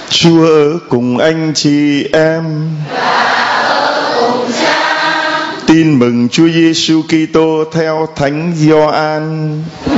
Chúa ở cùng anh chị em. Tin mừng Chúa Giêsu Kitô theo Thánh Gioan.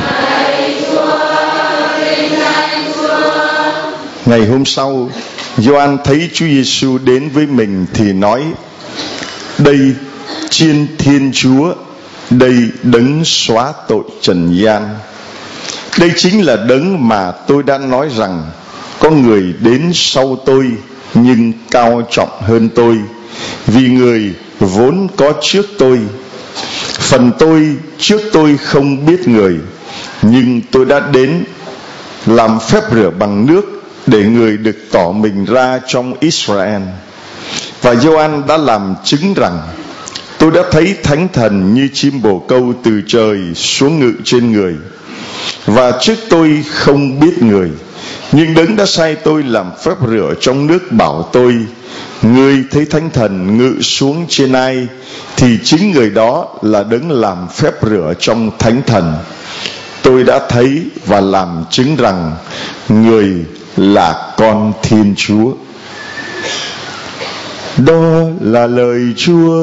Ngày hôm sau, Gioan thấy Chúa Giêsu đến với mình thì nói: đây Chiên Thiên Chúa, đây đấng xóa tội trần gian. Đây chính là đấng mà tôi đã nói rằng có người đến sau tôi nhưng cao trọng hơn tôi, vì người vốn có trước tôi. Phần tôi trước tôi không biết người, nhưng tôi đã đến làm phép rửa bằng nước để người được tỏ mình ra trong Israel. Và Gioan đã làm chứng rằng tôi đã thấy Thánh Thần như chim bồ câu từ trời xuống ngự trên người. Và trước tôi không biết người, nhưng đấng đã sai tôi làm phép rửa trong nước bảo tôi: ngươi thấy Thánh Thần ngự xuống trên ai, thì chính người đó là đấng làm phép rửa trong Thánh Thần. Tôi đã thấy và làm chứng rằng người là con Thiên Chúa. Đó là lời Chúa.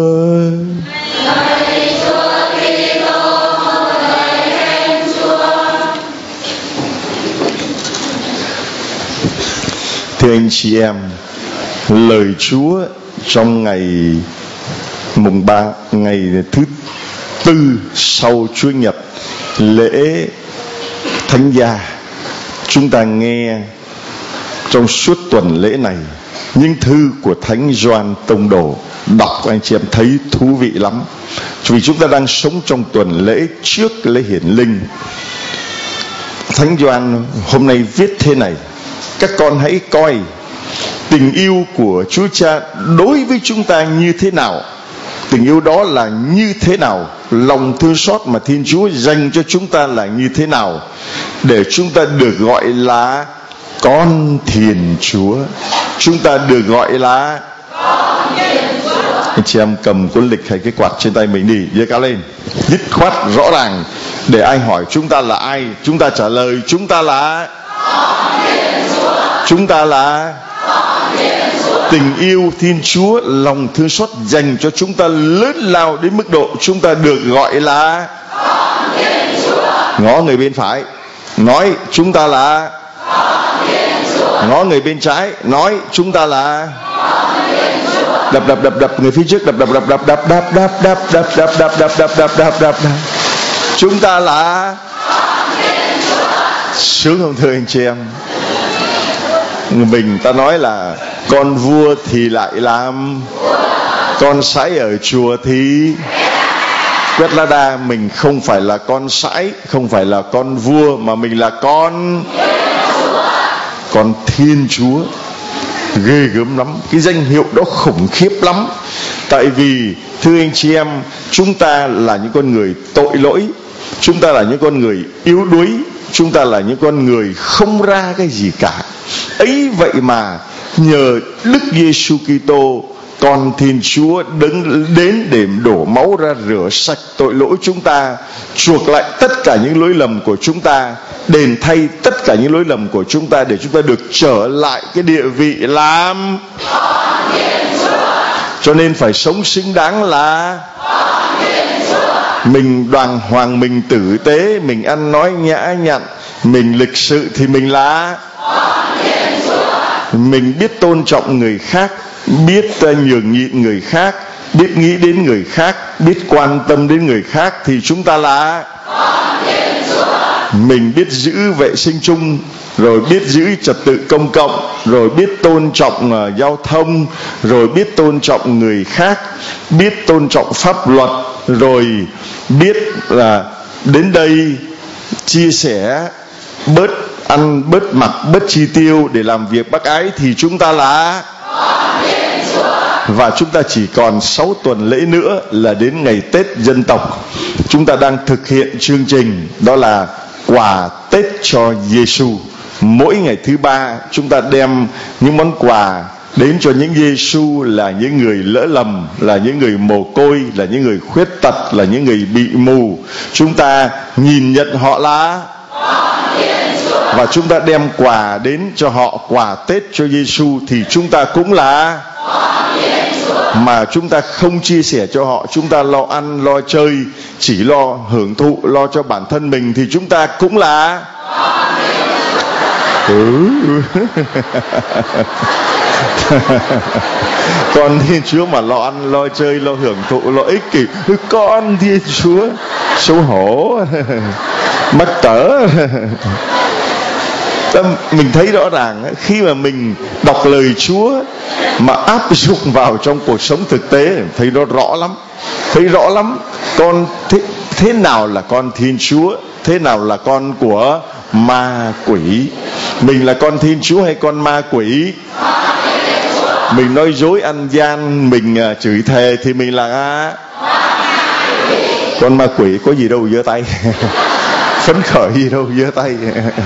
Thưa anh chị em, lời Chúa trong ngày mùng 3, ngày thứ tư sau Chúa Nhật, lễ Thánh Gia, chúng ta nghe trong suốt tuần lễ này những thư của Thánh Gioan Tông Đồ. Đọc anh chị em thấy thú vị lắm, vì chúng ta đang sống trong tuần lễ trước lễ hiển linh. Thánh Gioan hôm nay viết thế này: các con hãy coi tình yêu của Chúa Cha đối với chúng ta như thế nào. Tình yêu đó là như thế nào, lòng thương xót mà Thiên Chúa dành cho chúng ta là như thế nào, để chúng ta được gọi là con Thiên Chúa. Chúng ta được gọi là con Thiên Chúa. Anh chị em cầm cuốn lịch hay cái quạt trên tay mình đi, giơ cao lên, dứt khoát rõ ràng, để ai hỏi chúng ta là ai, chúng ta trả lời chúng ta là con Thiên Chúa. Chúng ta là con Thiên Chúa. Tình yêu Thiên Chúa, lòng thương xót dành cho chúng ta lớn lao đến mức độ chúng ta được gọi là con Thiên Chúa. Ngó người bên phải, nói chúng ta là con Thiên Chúa. Ngó người bên trái, nói chúng ta là con Thiên Chúa. Đập người phía trước, đập. Chúng ta là con Thiên Chúa. Sướng không thưa anh chị em? Mình ta nói là con vua thì lại làm, con sãi ở chùa thì quét lá đa. Mình không phải là con sãi, không phải là con vua, mà mình là con Thiên Chúa. Ghê gớm lắm, cái danh hiệu đó khủng khiếp lắm. Tại vì thưa anh chị em, chúng ta là những con người tội lỗi, chúng ta là những con người yếu đuối, chúng ta là những con người không ra cái gì cả. Ấy vậy mà nhờ Đức Giêsu Kitô, con Thiên Chúa, đứng đến để đổ máu ra rửa sạch tội lỗi chúng ta, chuộc lại tất cả những lỗi lầm của chúng ta, đền thay tất cả những lỗi lầm của chúng ta, để chúng ta được trở lại cái địa vị làm con Thiên Chúa. Cho nên phải sống xứng đáng là con Thiên Chúa. Mình đàng hoàng, mình tử tế, mình ăn nói nhã nhặn, mình lịch sự thì mình là con Thiên Chúa. Mình biết tôn trọng người khác, biết nhường nhịn người khác, biết nghĩ đến người khác, biết quan tâm đến người khác thì chúng ta là con Thiên Chúa. Mình biết giữ vệ sinh chung, rồi biết giữ trật tự công cộng, rồi biết tôn trọng giao thông, rồi biết tôn trọng người khác, biết tôn trọng pháp luật, rồi biết là đến đây chia sẻ, bớt ăn, bớt mặc, bớt chi tiêu để làm việc bác ái thì chúng ta là con Thiên Chúa. Và chúng ta chỉ còn 6 tuần lễ nữa là đến ngày Tết dân tộc. Chúng ta đang thực hiện chương trình đó là quà Tết cho Giêsu. Mỗi ngày thứ ba chúng ta đem những món quà đến cho những Giêsu, là những người lỡ lầm, là những người mồ côi, là những người khuyết tật, là những người bị mù. Chúng ta nhìn nhận họ là con Thiên Chúa. và chúng ta đem quà đến cho họ, quà Tết cho Giêsu, thì chúng ta cũng là mà chúng ta không chia sẻ cho họ, chúng ta lo ăn lo chơi, chỉ lo hưởng thụ, lo cho bản thân mình, thì chúng ta cũng là con Thiên Chúa mà lo ăn lo chơi, lo hưởng thụ, lo ích kỷ, con Thiên Chúa xấu hổ mắc cỡ. Mình thấy rõ ràng khi mà mình đọc lời Chúa mà áp dụng vào trong cuộc sống thực tế, thấy nó rõ lắm, thấy rõ lắm. Con thế nào là con Thiên Chúa, thế nào là con của ma quỷ? Mình là con Thiên Chúa hay con ma quỷ? Mình nói dối ăn gian, mình chửi thề thì mình là con ma quỷ. Có gì đâu giơ tay phấn khởi gì đâu giơ tay.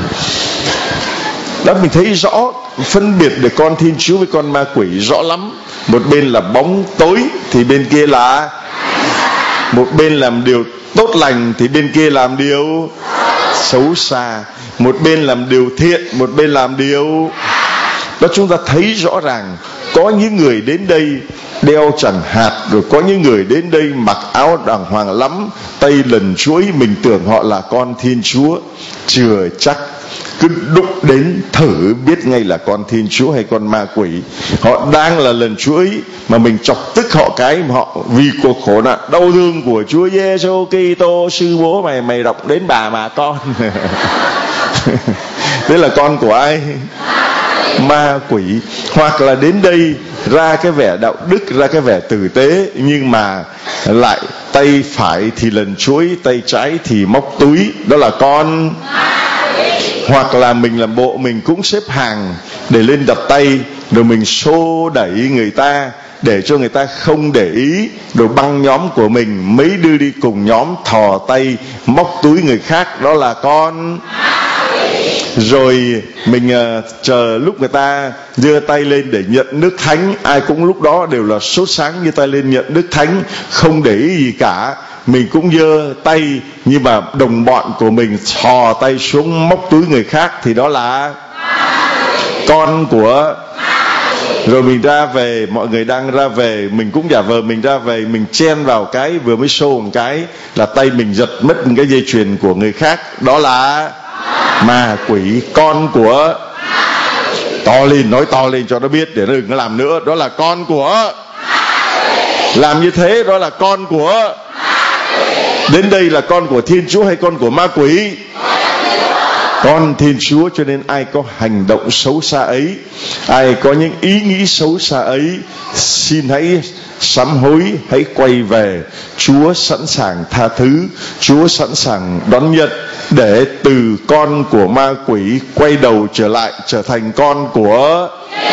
Đó, mình thấy rõ phân biệt được con Thiên Chúa với con ma quỷ rõ lắm. Một bên là bóng tối thì bên kia là, một bên làm điều tốt lành thì bên kia làm điều xấu xa, một bên làm điều thiện, một bên làm điều đó. Chúng ta thấy rõ ràng có những người đến đây đeo chẳng hạt, rồi có những người đến đây mặc áo đàng hoàng lắm, tay lần chuỗi, mình tưởng họ là con Thiên Chúa. Chưa chắc, cứ đụng đến thử biết ngay là con Thiên Chúa hay con ma quỷ. Họ đang là lần chuỗi mà mình chọc tức họ cái, họ vì cuộc khổ nạn đau thương của Chúa Giêsu Kitô sư bố mày đọc đến bà mà con. Đấy là con của ai? Ma quỷ. Hoặc là đến đây ra cái vẻ đạo đức, ra cái vẻ tử tế, nhưng mà lại tay phải thì lần chuỗi, tay trái thì móc túi, đó là con. Hoặc là mình làm bộ mình cũng xếp hàng để lên đặt tay, rồi mình xô đẩy người ta để cho người ta không để ý, rồi băng nhóm của mình mấy đưa đi cùng nhóm thò tay móc túi người khác, đó là con. Rồi mình chờ lúc người ta giơ tay lên để nhận nước thánh, ai cũng lúc đó đều là sốt sáng giơ tay lên nhận nước thánh, không để ý gì cả. Mình cũng giơ tay, nhưng mà đồng bọn của mình thò tay xuống móc túi người khác, thì đó là con của. Rồi mình ra về, mọi người đang ra về, mình cũng giả vờ mình ra về, mình chen vào cái, vừa mới xô một cái là tay mình giật mất một cái dây chuyền của người khác, đó là ma quỷ, con của. To lên, nói to lên cho nó biết để nó đừng có làm nữa, đó là con của. Làm như thế đó là con của. Đến đây là con của Thiên Chúa hay con của ma quỷ? Con Thiên Chúa. Cho nên ai có hành động xấu xa ấy, ai có những ý nghĩ xấu xa ấy, xin hãy sám hối, hãy quay về. Chúa sẵn sàng tha thứ, Chúa sẵn sàng đón nhận, để từ con của ma quỷ quay đầu trở lại trở thành con của,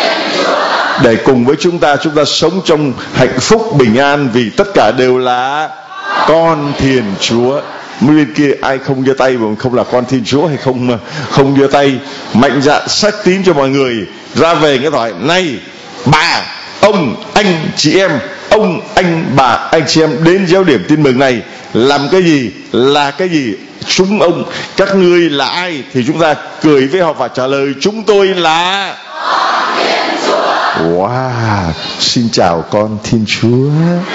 để cùng với chúng ta sống trong hạnh phúc bình an, vì tất cả đều là con Thiên Chúa. Bên kia ai không giơ tay mà không là con Thiên Chúa hay không giơ tay, mạnh dạn xác tín cho mọi người ra về cái hỏi này, bà, ông, anh, chị em, ông, anh, bà, anh chị em đến giáo điểm tin mừng này làm cái gì, là cái gì? Chúng ông, các ngươi là ai? Thì chúng ta cười với họ và trả lời chúng tôi là con Thiên Chúa. Wow, xin chào con Thiên Chúa.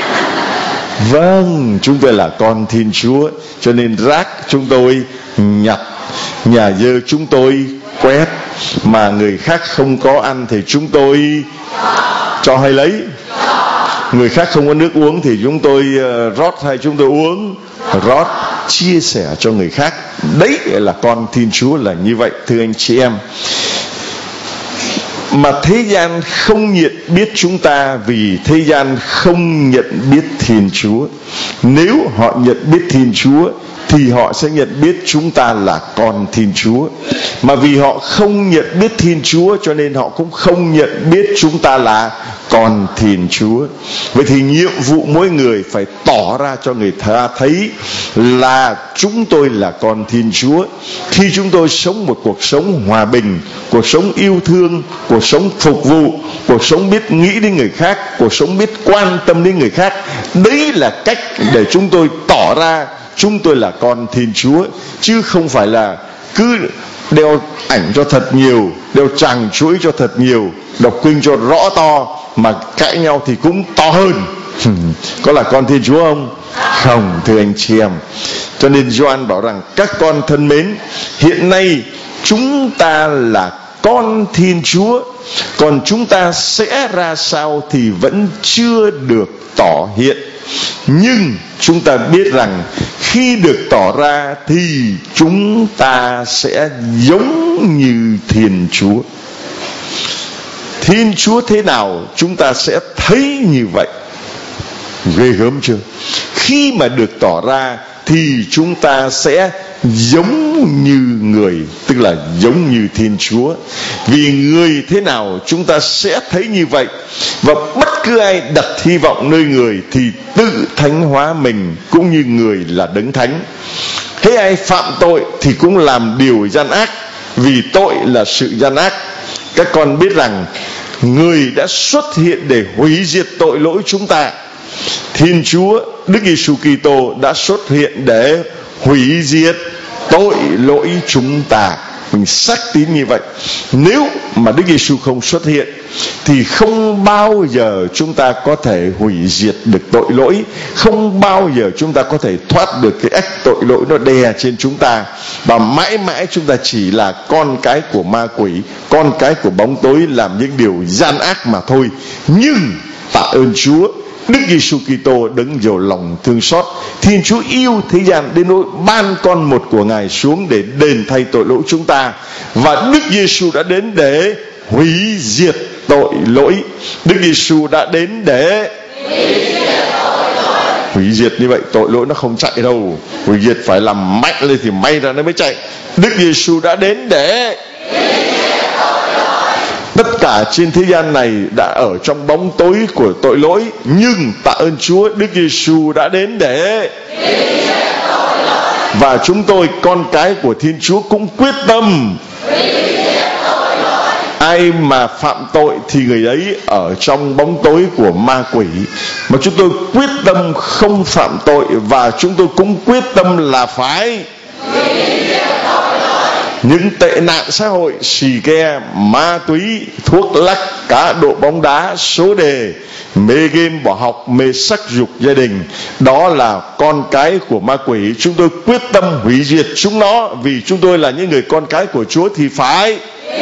Vâng, chúng tôi là con Thiên Chúa, cho nên rác chúng tôi nhặt, nhà dơ chúng tôi quét, mà người khác không có ăn thì chúng tôi cho hay lấy. Người khác không có nước uống thì chúng tôi rót hay chúng tôi uống, rót, chia sẻ cho người khác. Đấy là con Thiên Chúa là như vậy, thưa anh chị em. Mà thế gian không nhận biết chúng ta vì thế gian không nhận biết Thiên Chúa. Nếu họ nhận biết Thiên Chúa thì họ sẽ nhận biết chúng ta là con Thiên Chúa. Mà vì họ không nhận biết Thiên Chúa cho nên họ cũng không nhận biết chúng ta là con Thiên Chúa. Vậy thì nhiệm vụ mỗi người phải tỏ ra cho người ta thấy là chúng tôi là con Thiên Chúa. Khi chúng tôi sống một cuộc sống hòa bình, cuộc sống yêu thương, cuộc sống phục vụ, cuộc sống biết nghĩ đến người khác, cuộc sống biết quan tâm đến người khác, đấy là cách để chúng tôi tỏ ra chúng tôi là con Thiên Chúa. Chứ không phải là cứ đeo ảnh cho thật nhiều, đeo chàng chuỗi cho thật nhiều, đọc kinh cho rõ to, mà cãi nhau thì cũng to hơn. Có là con Thiên Chúa không? Không, thưa anh chị em. Cho nên Gioan bảo rằng các con thân mến, hiện nay chúng ta là con Thiên Chúa, còn chúng ta sẽ ra sao thì vẫn chưa được tỏ hiện. Nhưng chúng ta biết rằng khi được tỏ ra thì chúng ta sẽ giống như Thiên Chúa. Thiên Chúa thế nào chúng ta sẽ thấy như vậy. Ghê gớm chưa? Khi mà được tỏ ra thì chúng ta sẽ giống như người, tức là giống như Thiên Chúa. Vì người thế nào chúng ta sẽ thấy như vậy. Và bất cứ ai đặt hy vọng nơi người thì tự thánh hóa mình, cũng như người là đấng thánh. Thế ai phạm tội thì cũng làm điều gian ác, vì tội là sự gian ác. Các con biết rằng người đã xuất hiện để hủy diệt tội lỗi chúng ta. Thiên Chúa Đức Giêsu Kitô đã xuất hiện để hủy diệt tội lỗi chúng ta. Mình xác tín như vậy. Nếu mà Đức Giêsu không xuất hiện thì không bao giờ chúng ta có thể hủy diệt được tội lỗi, không bao giờ chúng ta có thể thoát được cái ách tội lỗi nó đè trên chúng ta, và mãi mãi chúng ta chỉ là con cái của ma quỷ, con cái của bóng tối, làm những điều gian ác mà thôi. Nhưng tạ ơn Chúa, Đức Giêsu Kitô đấng giàu lòng thương xót, Thiên Chúa yêu thế gian đến nỗi ban con một của Ngài xuống để đền thay tội lỗi chúng ta. Và Đức Giêsu đã đến để hủy diệt tội lỗi. Đức Giêsu đã đến để hủy diệt. Như vậy tội lỗi nó không chạy đâu. Hủy diệt phải làm mạnh lên thì may ra nó mới chạy. Đức Giêsu đã đến để tất cả trên thế gian này đã ở trong bóng tối của tội lỗi, nhưng tạ ơn Chúa, Đức Giêsu đã đến để và chúng tôi con cái của Thiên Chúa cũng quyết tâm. Ai mà phạm tội thì người ấy ở trong bóng tối của ma quỷ. Mà chúng tôi quyết tâm không phạm tội, và chúng tôi cũng quyết tâm là phải những tệ nạn xã hội, xì ke, ma túy, thuốc lắc, cá độ bóng đá, số đề, mê game, bỏ học, mê sắc dục gia đình, đó là con cái của ma quỷ. Chúng tôi quyết tâm hủy diệt chúng nó, vì chúng tôi là những người con cái của Chúa thì phải.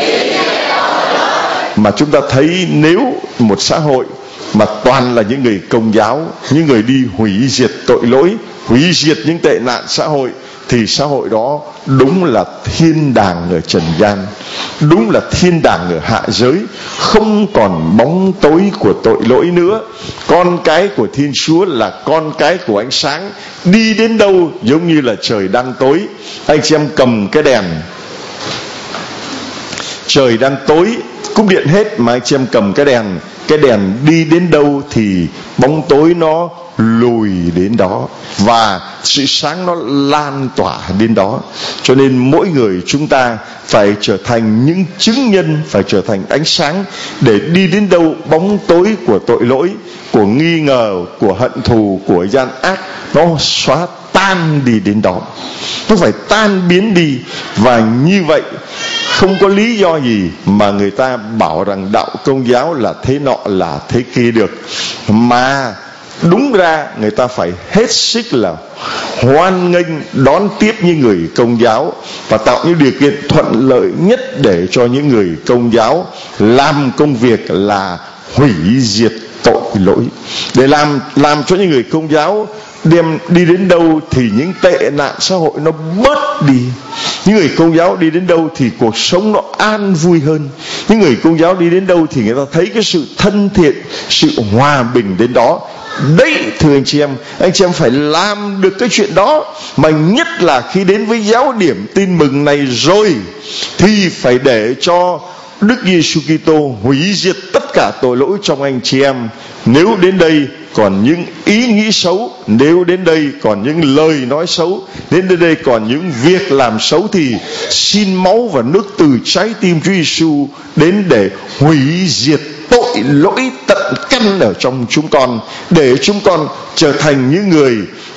Mà chúng ta thấy nếu một xã hội mà toàn là những người Công giáo, những người đi hủy diệt tội lỗi, hủy diệt những tệ nạn xã hội, thì xã hội đó đúng là thiên đàng ở trần gian, đúng là thiên đàng ở hạ giới, không còn bóng tối của tội lỗi nữa. Con cái của Thiên Chúa là con cái của ánh sáng, đi đến đâu giống như là trời đang tối. Anh chị em cầm cái đèn, trời đang tối, cúp điện hết, mà anh chị em cầm cái đèn đi đến đâu thì bóng tối nó lùi đến đó, và sự sáng nó lan tỏa đến đó. Cho nên mỗi người chúng ta phải trở thành những chứng nhân, phải trở thành ánh sáng, để đi đến đâu bóng tối của tội lỗi, của nghi ngờ, của hận thù, của gian ác nó xóa tan đi đến đó, nó phải tan biến đi. Và như vậy không có lý do gì mà người ta bảo rằng đạo Công giáo là thế nọ là thế kia được, mà đúng ra người ta phải hết sức là hoan nghênh đón tiếp những người Công giáo, và tạo những điều kiện thuận lợi nhất để cho những người Công giáo làm công việc là hủy diệt tội lỗi, để làm cho những người Công giáo đi đến đâu thì những tệ nạn xã hội nó bớt đi. Những người Công giáo đi đến đâu thì cuộc sống nó an vui hơn. Những người Công giáo đi đến đâu thì người ta thấy cái sự thân thiện, sự hòa bình đến đó. Đấy, thưa anh chị em phải làm được cái chuyện đó. Mà nhất là khi đến với giáo điểm tin mừng này rồi thì phải để cho Đức Giêsu Kitô hủy diệt tất cả tội lỗi trong anh chị em. Nếu đến đây còn những ý nghĩ xấu, nếu đến đây còn những lời nói xấu, đến đây còn những việc làm xấu, thì xin máu và nước từ trái tim Chúa Giêsu đến để hủy diệt tội lỗi tận căn ở trong chúng con, để chúng con trở thành những người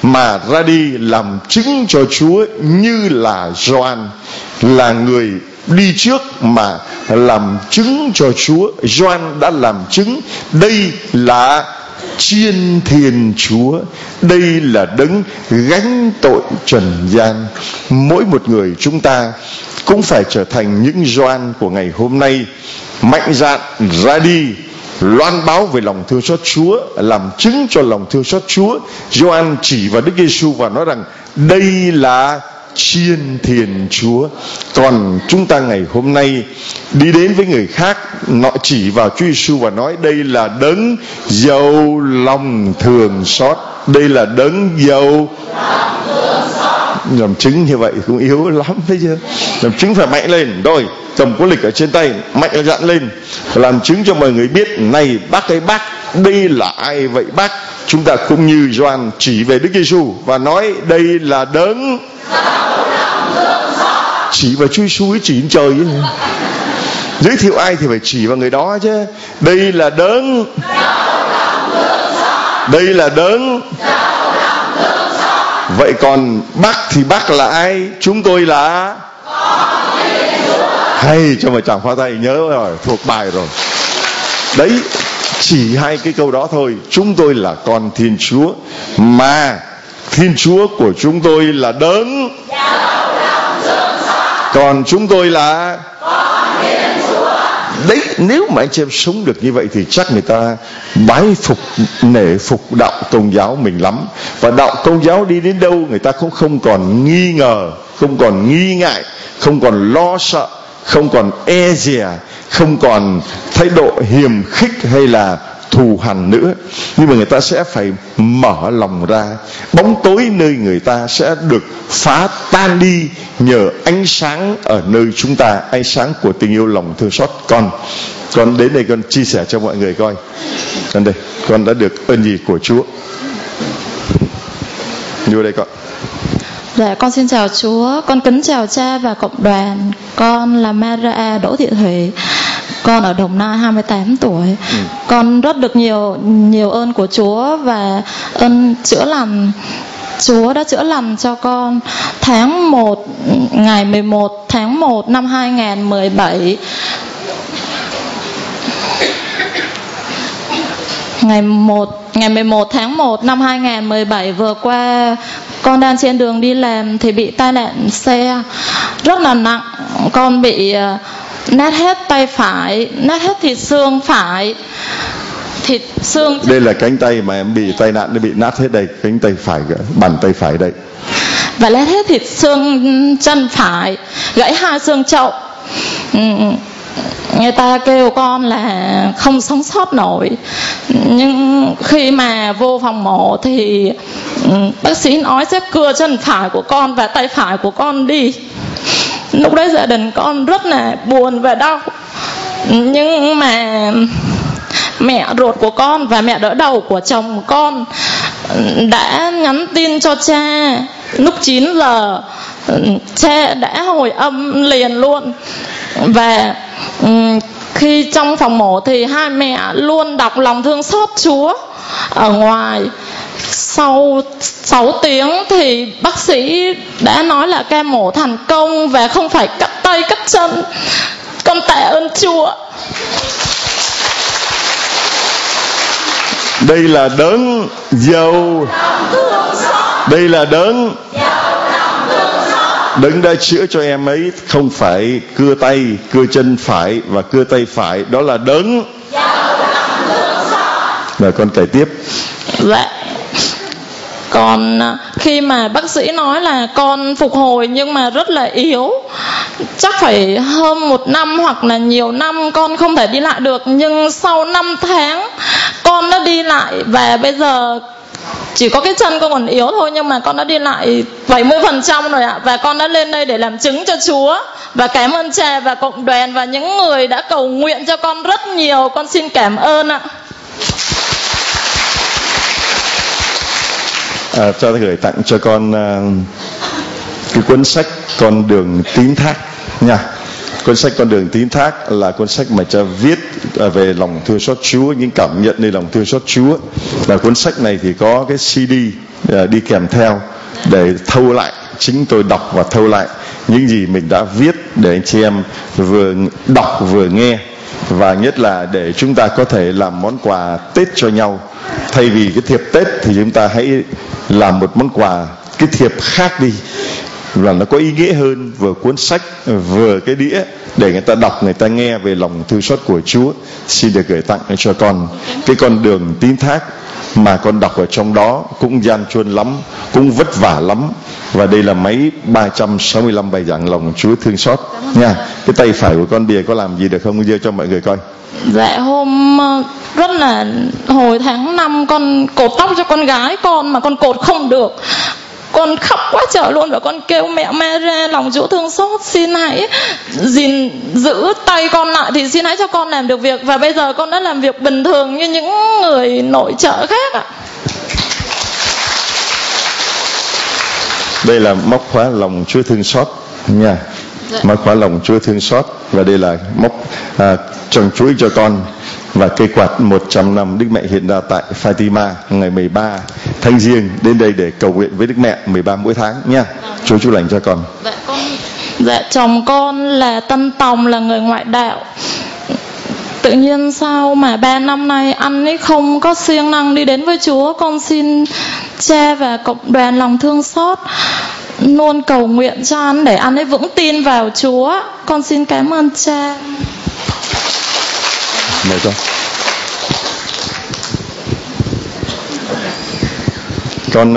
mà ra đi làm chứng cho Chúa, như là Gioan là người đi trước mà làm chứng cho Chúa. Gioan đã làm chứng đây là chiên thiên Chúa, đây là đấng gánh tội trần gian. Mỗi một người chúng ta cũng phải trở thành những Gioan của ngày hôm nay, mạnh dạn ra đi loan báo về lòng thương xót Chúa, làm chứng cho lòng thương xót Chúa. Gioan chỉ vào Đức Giêsu và nói rằng đây là chiên thiên Chúa. Còn chúng ta ngày hôm nay đi đến với người khác, nó chỉ vào Chúa Giêsu và nói đây là đấng giàu lòng thương xót, đây là đấng giàu làm chứng. Như vậy cũng yếu lắm, thấy chưa? Làm chứng phải mạnh lên. Rồi cầm cuốn lịch ở trên tay, mạnh dạn lên, làm chứng cho mọi người biết này bác ơi bác, đây là ai vậy bác? Chúng ta cũng như Gioan chỉ về Đức Giêsu và nói đây là đấng. Chỉ vào Chúa Giêsu ấy, chỉ đến trời ấy. Giới thiệu ai thì phải chỉ vào người đó chứ. Đây là đấng, đây là đấng. Vậy còn bác thì bác là ai? Chúng tôi là. Hay cho mà chàng phá tay, nhớ rồi, thuộc bài rồi. Đấy, chỉ hai cái câu đó thôi. Chúng tôi là con Thiên Chúa, mà Thiên Chúa của chúng tôi là đấng. Còn chúng tôi là con Thiên Chúa. Đấy, nếu mà anh chị em sống được như vậy thì chắc người ta bái phục, nể phục đạo Công giáo mình lắm. Và đạo Công giáo đi đến đâu người ta cũng không còn nghi ngờ, không còn nghi ngại, không còn lo sợ, không còn e dè, không còn thái độ hiềm khích hay là thù hằn nữa. Nhưng mà người ta sẽ phải mở lòng ra. Bóng tối nơi người ta sẽ được phá tan đi nhờ ánh sáng ở nơi chúng ta, ánh sáng của tình yêu lòng thương xót. Con đến đây con chia sẻ cho mọi người coi. Con đây, con đã được ơn gì của Chúa. Vô đây con. Dạ, con xin chào Chúa. Con kính chào cha và cộng đoàn. Con là Maria Đỗ Thị Thủy. Con ở Đồng Nai, 28 tuổi. Con rất được nhiều ơn của Chúa và ơn chữa lành. Chúa đã chữa lành cho con ngày 11 tháng 1 năm 2017. Ngày 11 tháng 1 năm 2017 vừa qua, con đang trên đường đi làm thì bị tai nạn xe rất là nặng. Con bị nát hết tay phải, nát hết thịt xương phải, thịt xương. Đây là cánh tay mà em bị tai nạn, nó bị nát hết đây, cánh tay phải, bàn tay phải đây. Và nát hết thịt xương chân phải, gãy 2 xương chậu. Người ta kêu con là không sống sót nổi. Nhưng khi mà vô phòng mổ thì bác sĩ nói sẽ cưa chân phải của con và tay phải của con đi. Lúc đấy gia đình con rất là buồn và đau. Nhưng mà mẹ ruột của con và mẹ đỡ đầu của chồng con đã nhắn tin cho cha lúc 9 giờ. Cha đã hồi âm liền luôn. Và khi trong phòng mổ thì hai mẹ luôn đọc lòng thương xót Chúa ở ngoài. Sau 6 tiếng thì bác sĩ đã nói là ca mổ thành công và không phải cắt tay cắt chân. Con tạ ơn Chúa. Đây là đấng giàu, đây là đấng đã chữa cho em ấy, không phải cưa tay, cưa chân phải và cưa tay phải, đó là đấng. Rồi con kể tiếp. Dạ. Còn khi mà bác sĩ nói là con phục hồi nhưng mà rất là yếu, chắc phải hơn 1 năm hoặc là nhiều năm con không thể đi lại được. Nhưng sau 5 tháng con đã đi lại và bây giờ chỉ có cái chân con còn yếu thôi, nhưng mà con đã đi lại 70% rồi ạ. Và con đã lên đây để làm chứng cho Chúa. Và cảm ơn cha và cộng đoàn và những người đã cầu nguyện cho con rất nhiều. Con xin cảm ơn ạ. Cho gửi tặng cho con cái cuốn sách Con Đường Tín Thác nha. Cuốn sách Con Đường Tín Thác là cuốn sách mà cha viết về lòng thương xót Chúa, những cảm nhận về lòng thương xót Chúa. Và cuốn sách này thì có cái CD đi kèm theo để thâu lại. Chính tôi đọc và thâu lại những gì mình đã viết để anh chị em vừa đọc vừa nghe, và nhất là để chúng ta có thể làm món quà Tết cho nhau. Thay vì cái thiệp Tết thì chúng ta hãy làm một món quà, cái thiệp khác đi, là nó có ý nghĩa hơn, vừa cuốn sách vừa cái đĩa, để người ta đọc, người ta nghe về lòng thương xót của Chúa. Xin được gửi tặng cho con cái con đường tín thác mà con đọc ở trong đó cũng gian truân lắm, cũng vất vả lắm. Và đây là mấy 365 bài giảng lòng Chúa thương xót nha. Cái tay phải của con bìa có làm gì được không, giơ cho mọi người coi. Dạ hôm rất là hồi tháng 5 con cột tóc cho con gái con mà con cột không được. Con khóc quá trời luôn và con kêu mẹ Mary lòng Chúa thương xót, xin hãy gìn giữ tay con lại, thì xin hãy cho con làm được việc. Và bây giờ con đã làm việc bình thường như những người nội trợ khác ạ. Đây là móc khóa lòng Chúa thương xót nha. Móc khóa lòng Chúa thương xót. Và đây là móc trồng chuối cho con. Và cây quạt 100 năm Đức Mẹ hiện ra tại Fatima ngày 13 tháng Giêng, đến đây để cầu nguyện với Đức Mẹ 13 mỗi tháng nha. Chúa chúc lành cho con. Dạ chồng con là Tân Tòng, là người ngoại đạo. Tự nhiên sao mà 3 năm nay anh ấy không có siêng năng đi đến với Chúa. Con xin cha và cộng đoàn lòng thương xót luôn cầu nguyện cho anh để anh ấy vững tin vào Chúa. Con xin cảm ơn cha. Mời con. Con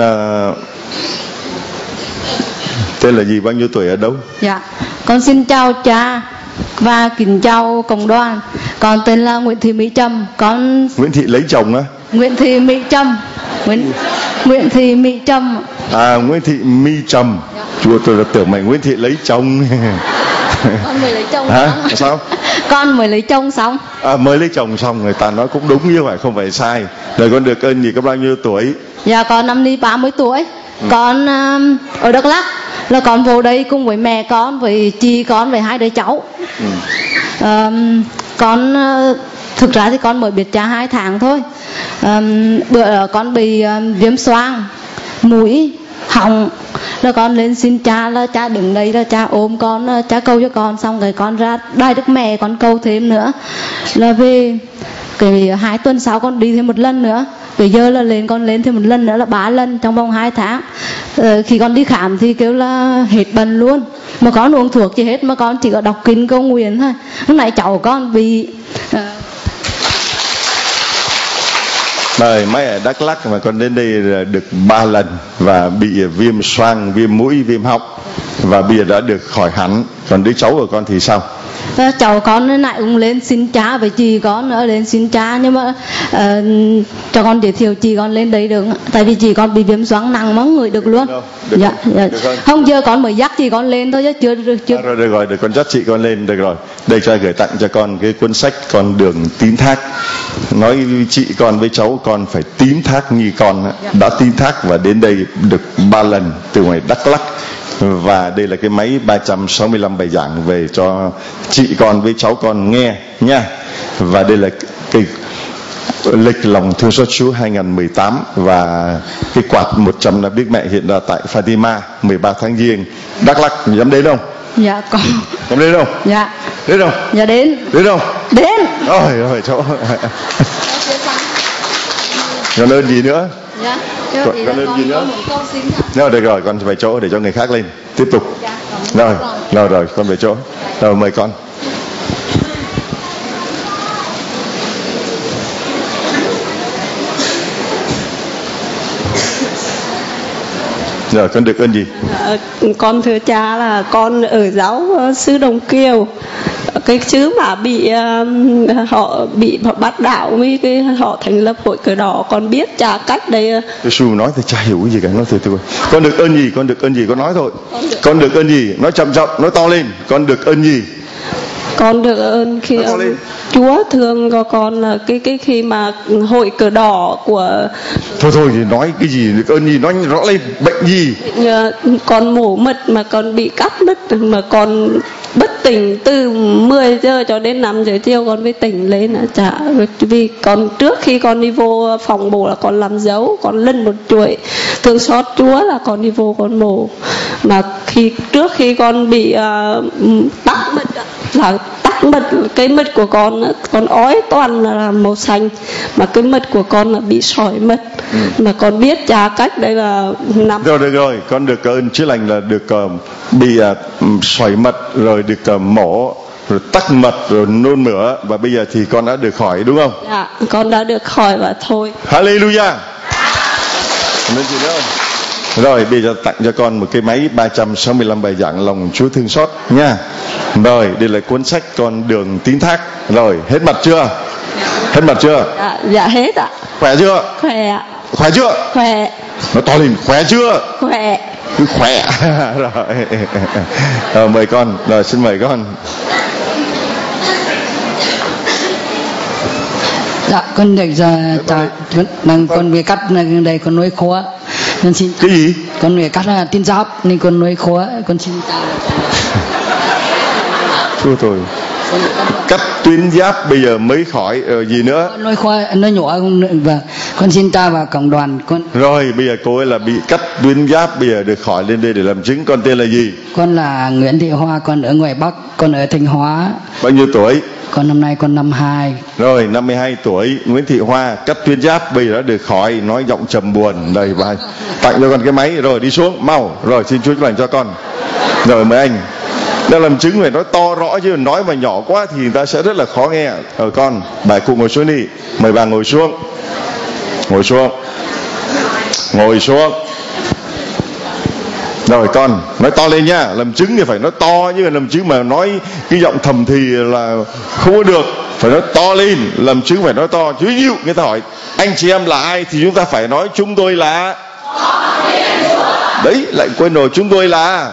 tên là gì, bao nhiêu tuổi, ở đâu? Dạ, con xin chào cha và kính chào cộng đoàn. Con tên là Nguyễn Thị Mỹ Trâm. Con Nguyễn Thị lấy chồng á? Nguyễn Thị Mỹ Trâm. Nguyễn Thị Mỹ Trâm. À, Nguyễn Thị Mỹ Trâm. Chúa, tôi đã tưởng mày Nguyễn Thị lấy chồng. Con mới lấy chồng. Hả? Sao? Con mới lấy chồng xong. À, mới lấy chồng xong, người ta nói cũng đúng như vậy, không phải sai. Rồi con được ơn gì, có bao nhiêu tuổi? Dạ con năm nay 30 tuổi. Con ở Đắk Lắk, là con vô đây cùng với mẹ con, với chị con, với 2 đứa cháu. Con thực ra thì con mới biết cha 2 tháng thôi. Bữa con bị viêm xoang mũi họng, là con lên xin cha, là cha đứng đây, là cha ôm con, cha cầu cho con, xong rồi con ra Đài Đức Mẹ con cầu thêm nữa, là về cái 2 tuần sau con đi thêm một lần nữa. Bây giờ là con lên thêm một lần nữa là 3 lần trong vòng 2 tháng. Khi con đi khám thì kêu là hết bệnh luôn, mà con uống thuốc gì hết, mà con chỉ có đọc kinh cầu nguyện thôi. Lúc này cháu con bị Rồi mấy ở Đắk Lắk mà con đến đây được 3 lần và bị viêm xoang, viêm mũi, viêm họng, và bây giờ đã được khỏi hẳn. Còn đứa cháu của con thì sao? Cháu con lại cũng lên xin cha, với chị con nữa lên xin cha, nhưng mà cho con giới thiệu chị con lên đấy được, tại vì chị con bị viêm xoang nặng mà không ngửi được luôn. Được dạ, không? dạ. Được không? Không, giờ con mới dắt chị con lên thôi chứ chưa. Rồi được rồi, được, con dắt chị con lên được rồi. Đây cho gửi tặng cho con cái cuốn sách Con đường tín thác. Nói với chị con với cháu con phải tín thác như con đã tín thác và đến đây được 3 lần từ ngoài Đắk Lắk. Và đây là cái máy 365 bài giảng về cho chị con với cháu con nghe nha. Và đây là cái lịch lòng thương xót Chúa 2018 và cái quạt 100 năm Đức Mẹ hiện ra tại Fatima 13 tháng Giêng, Đắk Lắk. Dám đến không? Dạ con. Dám đến không? Dạ. Đến không? Dạ đến. Đến không? Đến. Rồi chỗ. Còn ơn gì nữa? Dạ. Con ơn gì nữa? Rồi được rồi, con về chỗ để cho người khác lên tiếp tục. Rồi con về chỗ. Rồi mời con. Rồi con được ơn gì? Con thưa cha là con ở giáo xứ Đồng Kiều, cái xứ mà họ bị bắt đạo với cái họ thành lập hội cờ đỏ. Con biết cha cách đây. Tôi Su nói thì chả hiểu cái gì cả, nói từ con được ơn gì, con được ơn gì, con nói thôi. Con được ơn gì, nói chậm chậm, nói to lên. Con được ơn gì? Con được ơn khi Chúa thương cho con là cái khi mà hội cờ đỏ của. Thôi thì nói cái gì được ơn gì, nói rõ lên. Bệnh gì? Con mổ mật mà con bị cắt đứt, mà con bất tỉnh từ 10 giờ cho đến 5 giờ chiều con mới tỉnh lên ạ cha. Vì con trước khi con đi vô phòng mổ là con làm dấu, con lân một chuỗi thương xót Chúa là con đi vô con mổ. Mà trước khi con bị tắc mật là tắc mật, cái mật của con ói toàn là màu xanh, mà cái mật của con là bị sỏi mật. Mà con biết cha cách đây là rồi được rồi, con được ơn chữa lành là được bị sỏi mật, rồi được mổ, rồi tắc mật, rồi nôn mửa, và bây giờ thì con đã được khỏi đúng không? Dạ, con đã được khỏi và thôi. Hallelujah. Nên gì nữa không? Rồi bây giờ tặng cho con một cái máy 365 bài giảng lòng Chúa thương xót nha. Rồi đây là cuốn sách Con đường tín thác. Rồi hết mặt chưa? Hết mặt chưa? Dạ hết ạ. Khỏe chưa? Khỏe ạ. Khỏe chưa? Khỏe. Nó to lên, khỏe chưa? Khỏe. Cứ khỏe. Rồi mời con. Rồi xin mời con. Dạ con được giờ con về cắt đây con nuôi khóa nên xin cái gì con về cắt tin giáp nên con nuôi khóa con xin thua rồi cắt tuyến giáp bây giờ mới khỏi rồi gì nữa nuôi khóa nó nhỏ và con xin ta vào cộng đoàn con. Rồi bây giờ cô ấy là bị cắt tuyến giáp, bây giờ được khỏi lên đây để làm chứng. Con tên là gì? Con là Nguyễn Thị Hoa, con ở ngoài Bắc, con ở Thanh Hóa. Bao nhiêu tuổi? Con năm nay con 52. Rồi 52 tuổi, Nguyễn Thị Hoa, cắt tuyến giáp bây giờ đã được khỏi, nói giọng trầm buồn. Đây bài tặng cho con cái máy. Rồi đi xuống mau. Rồi xin Chúa chúc lành cho con. Rồi mời anh. Đã làm chứng phải nói to rõ, chứ nói mà nhỏ quá thì người ta sẽ rất là khó nghe. Con, bà cụ ngồi xuống đi. Mời bà ngồi xuống. Ngồi xuống. Ngồi xuống. Rồi con, nói to lên nha. Làm chứng thì phải nói to, nhưng mà làm chứng mà nói cái giọng thầm thì là không có được. Phải nói to lên, làm chứng phải nói to. Chứ dụ người ta hỏi anh chị em là ai thì chúng ta phải nói chúng tôi là. Đấy, lại quên rồi, chúng tôi là.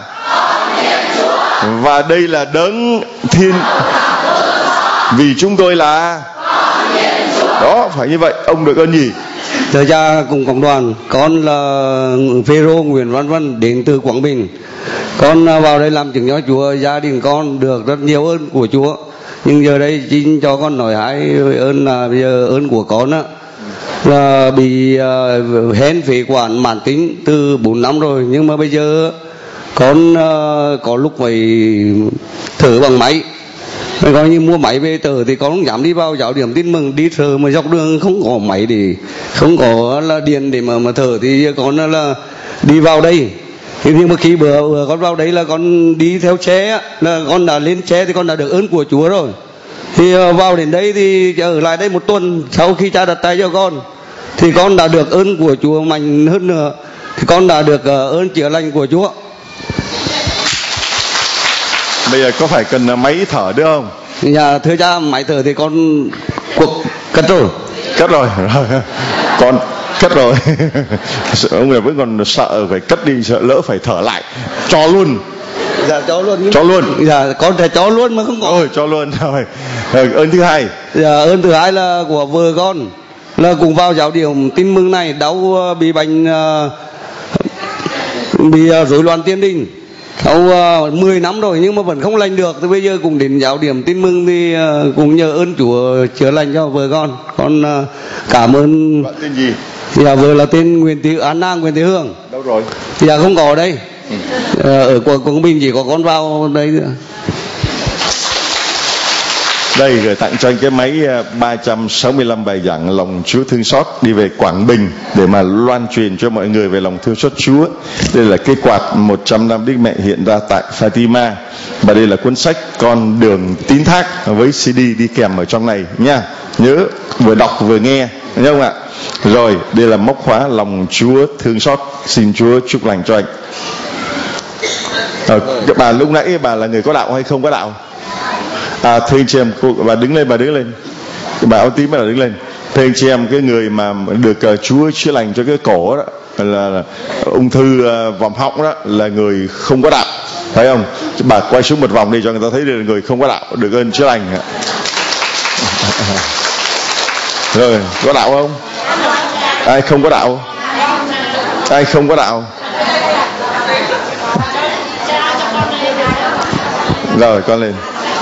Và đây là đấng thiên. Vì chúng tôi là. Đó, phải như vậy. Ông được ơn gì? Thưa cha cùng cộng đoàn, con là Phêrô Nguyễn Văn Văn đến từ Quảng Bình. Con vào đây làm chứng cho Chúa, gia đình con được rất nhiều ơn của Chúa. Nhưng giờ đây xin cho con nói hai ơn là bây giờ ơn của con á là bị hen phế quản mãn tính từ 4 năm rồi, nhưng mà bây giờ con có lúc phải thở bằng máy. Coi như mua máy về tờ thì con không dám đi vào giáo điểm tin mừng, đi thờ mà dọc đường không có máy để không có là điện để mà thờ thì con là đi vào đây. Nhưng mà khi bữa con vào đấy là con đi theo xe, là con đã lên xe thì con đã được ơn của Chúa rồi. Thì vào đến đây thì ở lại đây một tuần sau khi cha đặt tay cho con thì con đã được ơn của Chúa mạnh hơn nữa, thì con đã được ơn chữa lành của Chúa. Bây giờ có phải cần máy thở nữa không? Dạ thưa cha, máy thở thì con cuộc cất rồi. Cất rồi. Con cất rồi. Ông này vẫn còn sợ phải cất đi, sợ lỡ phải thở lại. Cho luôn. Dạ cho luôn. Cho luôn. Dạ con thể cho luôn mà không có. Ôi cho luôn rồi. Ơn thứ hai. Dạ ơn thứ hai là của vợ con, là cùng vào giáo điểm tin mừng này, đau bị bệnh bị rối loạn tiền đình. Sau 10 năm rồi nhưng mà vẫn không lành được, thì bây giờ cũng đến giáo điểm tin mừng thì cũng nhờ ơn Chúa chữa lành cho vợ con. Con cảm ơn. Bạn tên gì? Dạ vợ là tên Nguyễn Thị An Nam, Nguyễn Thị Hương. Đâu rồi? Dạ không có ở đây. Ở Quảng Bình chỉ có con vào đây nữa. Đây rồi tặng cho anh cái máy 365 bài giảng lòng Chúa thương xót, đi về Quảng Bình để mà loan truyền cho mọi người về lòng thương xót Chúa. Đây là cái quạt 100 năm Đức Mẹ hiện ra tại Fatima, và đây là cuốn sách Con đường tín thác với CD đi kèm ở trong này nha. Nhớ vừa đọc vừa nghe, thấy không ạ? Rồi đây là móc khóa lòng Chúa thương xót. Xin Chúa chúc lành cho anh. Bà lúc nãy bà là người có đạo hay không có đạo? Thưa anh chị em, bà đứng lên, bà đứng lên. Bà áo tím bà đứng lên. Thưa anh chị em, cái người mà được Chúa chữa lành cho cái cổ đó là ung thư vòm họng đó là người không có đạo, phải không? Bà quay xuống một vòng đi cho người ta thấy được người không có đạo được ơn chữa lành. Rồi, có đạo không? Ai không có đạo? Ai không có đạo? Rồi con lên.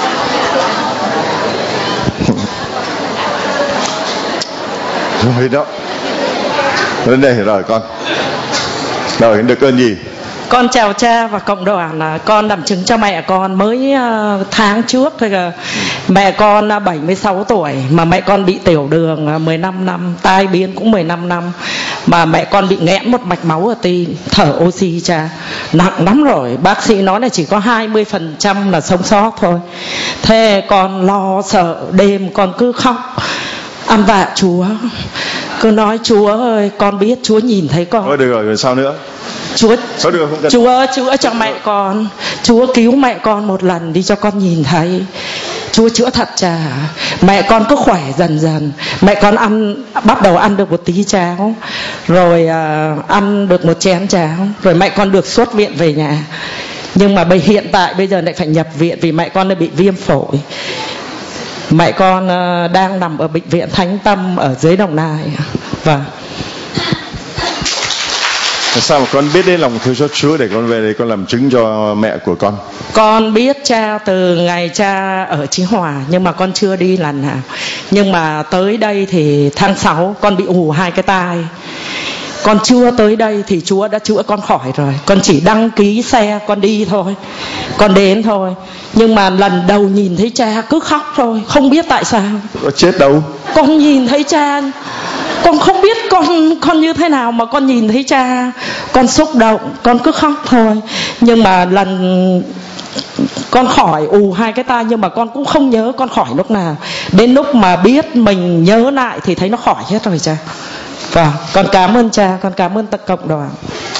Rồi đó. Lên đây rồi con. Rồi được ơn gì? Con chào cha và cộng đoàn. Con làm chứng cho mẹ con mới tháng trước thôi kìa. Mẹ con 76 tuổi mà mẹ con bị tiểu đường 15 năm, tai biến cũng 15 năm. Mà mẹ con bị nghẽn một mạch máu ở tim, thở oxy cha, nặng lắm rồi. Bác sĩ nói là chỉ có 20% là sống sót thôi. Thế con lo sợ, đêm con cứ khóc ăn vạ Chúa, cứ nói Chúa ơi, con biết Chúa nhìn thấy con. Thôi được rồi sao nữa? Chúa được, Chúa chữa cho mẹ con, Chúa cứu mẹ con một lần đi cho con nhìn thấy. Chúa chữa thật cha. Mẹ con cứ khỏe dần dần. Mẹ con bắt đầu ăn được một tí cháo, rồi ăn được một chén cháo, rồi mẹ con được xuất viện về nhà. Nhưng mà hiện tại bây giờ lại phải nhập viện vì mẹ con đã bị viêm phổi. Mẹ con đang nằm ở bệnh viện Thánh Tâm ở dưới Đồng Nai. Vâng. Sao mà con biết đến lòng thương xót Chúa để con về đây con làm chứng cho mẹ của con? Con biết cha từ ngày cha ở Chí Hòa, nhưng mà con chưa đi lần nào. Nhưng mà tới đây thì tháng 6 con bị ù 2 cái tai. Con chưa tới đây thì Chúa đã chữa con khỏi rồi. Con chỉ đăng ký xe con đi thôi, con đến thôi. Nhưng mà lần đầu nhìn thấy cha cứ khóc thôi, không biết tại sao. Có chết đâu. Con nhìn thấy cha, con không biết con như thế nào mà con nhìn thấy cha, con xúc động, con cứ khóc thôi. Nhưng mà lần con khỏi ù 2 cái tai, nhưng mà con cũng không nhớ con khỏi lúc nào. Đến lúc mà biết mình nhớ lại thì thấy nó khỏi hết rồi cha. Vâng, con cảm ơn cha, con cảm ơn tất cộng đoàn.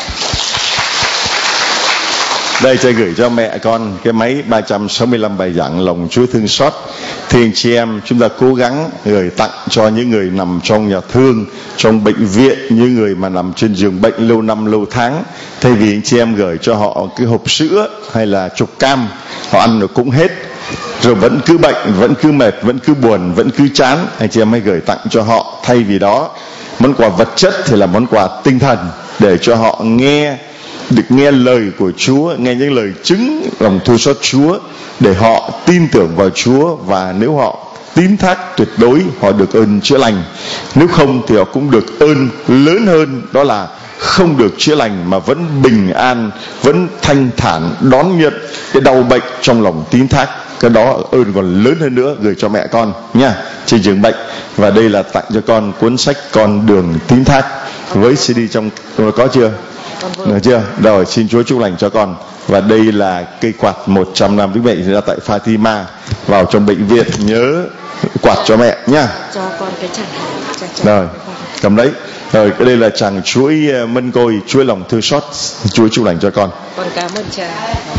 Đây cha gửi cho mẹ con cái máy 365 bài giảng lòng Chúa thương xót. Thì anh chị em chúng ta cố gắng gửi tặng cho những người nằm trong nhà thương, trong bệnh viện, những người mà nằm trên giường bệnh lâu năm lâu tháng. Thay vì anh chị em gửi cho họ cái hộp sữa hay là chục cam, họ ăn rồi cũng hết, rồi vẫn cứ bệnh, vẫn cứ mệt, vẫn cứ buồn, vẫn cứ chán. Anh chị em hãy gửi tặng cho họ. Thay vì đó, món quà vật chất thì là món quà tinh thần, để cho họ được nghe lời của Chúa, nghe những lời chứng lòng thương xót Chúa, để họ tin tưởng vào Chúa. Và nếu họ tín thác tuyệt đối, họ được ơn chữa lành. Nếu không thì họ cũng được ơn lớn hơn, đó là không được chữa lành mà vẫn bình an, vẫn thanh thản đón nhận cái đau bệnh trong lòng tín thác. Cái đó ơn còn lớn hơn nữa, gửi cho mẹ con nha, trên giường bệnh. Và đây là tặng cho con cuốn sách Con đường tín thác với CD trong, có chưa? Được chưa? Rồi, xin Chúa chúc lành cho con. Và đây là cây quạt 100 năm Vĩnh Bệnh ra tại Fatima. Vào trong bệnh viện nhớ quạt cho mẹ nha. Cho con cái chàng. Rồi, cầm đấy. Rồi, đây là chàng chuỗi mân côi, chuỗi lòng thương xót. Chúa chúc lành cho con. Con cảm ơn cha.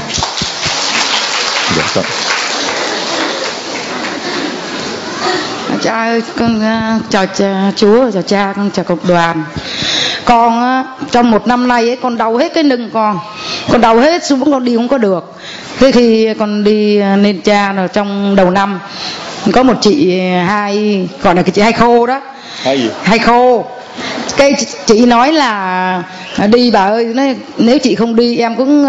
Được rồi. Cha ơi, con chào Chúa, chào cha, con chào cộng đoàn. Con trong một năm nay ấy, con đau hết cái lưng con đau hết xuống, con đi không có được. Thế khi con đi lên cha rồi trong đầu năm, có một chị gọi là cái chị Hai Khô đó. Hai Khô. Cái chị nói là đi bà ơi, nếu chị không đi em cũng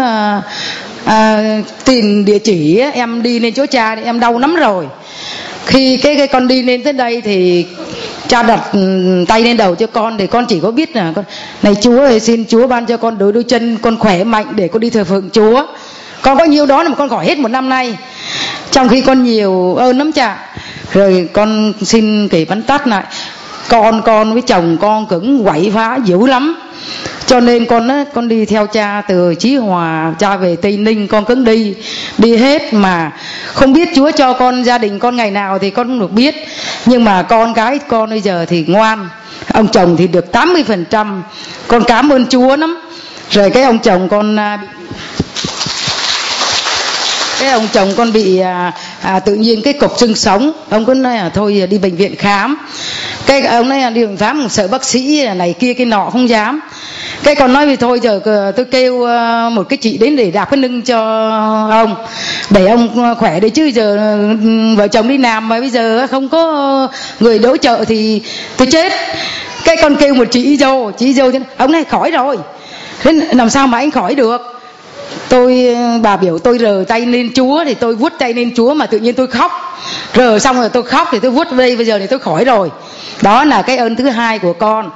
tìm địa chỉ, em đi lên chỗ cha, em đau lắm rồi. Khi cái con đi lên tới đây thì cha đặt tay lên đầu cho con, thì con chỉ có biết là con này Chúa ơi, xin Chúa ban cho con đôi chân con khỏe mạnh để con đi thờ phượng Chúa. Con có nhiêu đó mà con khỏi hết một năm nay, trong khi con nhiều ơn lắm cha. Rồi con xin kể vắn tắt lại, con với chồng con cũng quậy phá dữ lắm, cho nên con đi theo cha từ Chí Hòa cha về Tây Ninh, con cứ đi hết mà không biết Chúa cho con gia đình con ngày nào thì con không được biết. Nhưng mà con gái con bây giờ thì ngoan, ông chồng thì được 80%, con cảm ơn Chúa lắm. Rồi cái ông chồng con bị tự nhiên cái cục xương sống, ông cứ nói thôi đi bệnh viện khám. Cái ông nói đi bệnh khám sợ bác sĩ này kia cái nọ không dám. Cái con nói vì thôi giờ tôi kêu một cái chị đến để đạp cái lưng cho ông, để ông khỏe đấy, chứ giờ vợ chồng đi làm mà bây giờ không có người hỗ trợ thì tôi chết. Cái con kêu một chị dâu, ông này khỏi rồi, thế làm sao mà anh khỏi được. bà biểu tôi rờ tay lên Chúa thì tôi vuốt tay lên Chúa mà tự nhiên tôi khóc. Rờ xong rồi tôi khóc thì tôi vuốt đây, bây giờ thì tôi khỏi rồi. Đó là cái ơn thứ hai của con.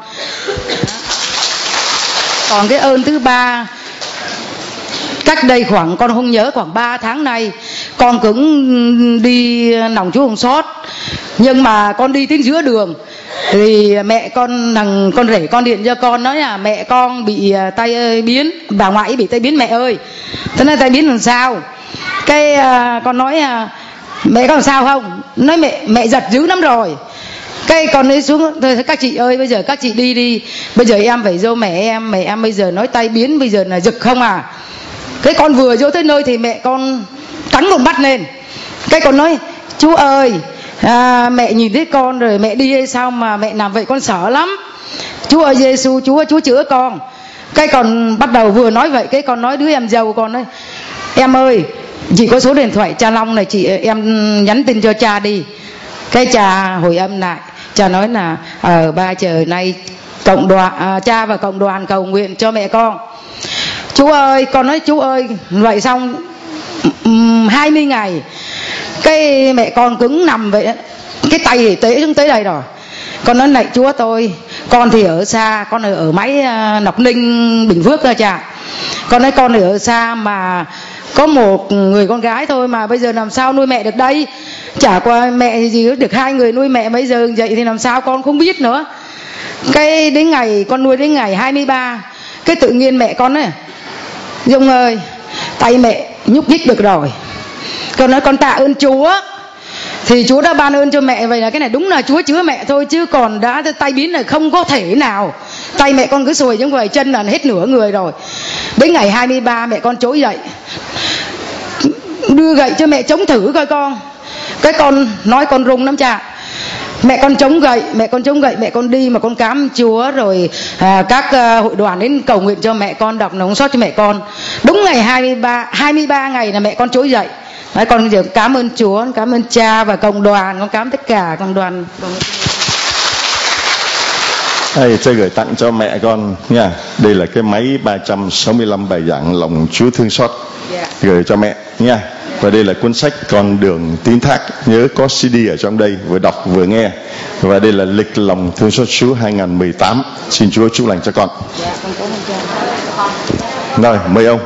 Còn cái ơn thứ ba, cách đây khoảng, con không nhớ, khoảng 3 tháng nay con cũng đi lòng Chúa Hồng Xót, nhưng mà con đi đến giữa đường thì mẹ con, thằng con rể con điện cho con nói là mẹ con bị tay biến, bà ngoại bị tay biến mẹ ơi. Thế nên tay biến làm sao? Cái con nói mẹ con làm sao không? Nói mẹ giật dữ lắm rồi. Cái con ấy xuống, thôi các chị ơi, bây giờ các chị đi, bây giờ em phải vô mẹ em bây giờ nói tay biến, bây giờ là giật không à. Cái con vừa vô tới nơi thì mẹ con cắn một mắt lên. Cái con nói Chúa ơi, mẹ nhìn thấy con rồi mẹ đi hay sao mà mẹ làm vậy, con sợ lắm. Chúa ơi Giêsu, Chúa chữa con. Cái con bắt đầu vừa nói vậy, cái con nói đứa em dâu con nói em ơi, chị có số điện thoại cha Long này, chị em nhắn tin cho cha đi. Cái cha hồi âm lại, cha nói là ở 3 giờ nay cộng đoàn cha và cộng đoàn cầu nguyện cho mẹ con. Chú ơi, con nói chú ơi, vậy xong 20 ngày cái mẹ con cứng nằm vậy, cái tay thì tế xuống tới đây rồi. Con nói này Chúa tôi, con thì ở xa, con ở máy Ngọc Ninh Bình Phước thôi cha. Con nói con thì ở xa mà có một người con gái thôi mà bây giờ làm sao nuôi mẹ được đây. Chả qua mẹ gì được 2 người nuôi mẹ, bây giờ vậy thì làm sao con không biết nữa. Cái đến ngày con nuôi đến ngày 23, cái tự nhiên mẹ con ấy, Dung ơi, tay mẹ nhúc nhích được rồi. Con nói con tạ ơn Chúa, thì Chúa đã ban ơn cho mẹ. Vậy là cái này đúng là Chúa chữa mẹ thôi, chứ còn đã tay biến là không có thể nào. Tay mẹ con cứ sùi như vậy, chân là hết nửa người rồi. Đến ngày 23 mẹ con trỗi dậy, đưa gậy cho mẹ chống thử coi con. Cái con nói con run lắm cha. Mẹ con chống gậy, mẹ con đi mà con cám Chúa rồi các hội đoàn đến cầu nguyện cho mẹ con, đọc lòng xót cho mẹ con. Đúng ngày 23 ngày là mẹ con trỗi dậy. Đấy, con giờ cảm ơn Chúa, cảm ơn cha và cộng đoàn, con cảm tất cả cộng đoàn. Đây, tôi gửi tặng cho mẹ con nha. Đây là cái máy 365 bài giảng lòng Chúa thương xót, gửi cho mẹ nha. Và đây là cuốn sách Con đường tín thác, nhớ có CD ở trong đây, vừa đọc vừa nghe. Và đây là lịch lòng thương xót Chúa 2018. Xin Chúa chúc lành cho con. Rồi, mời ông.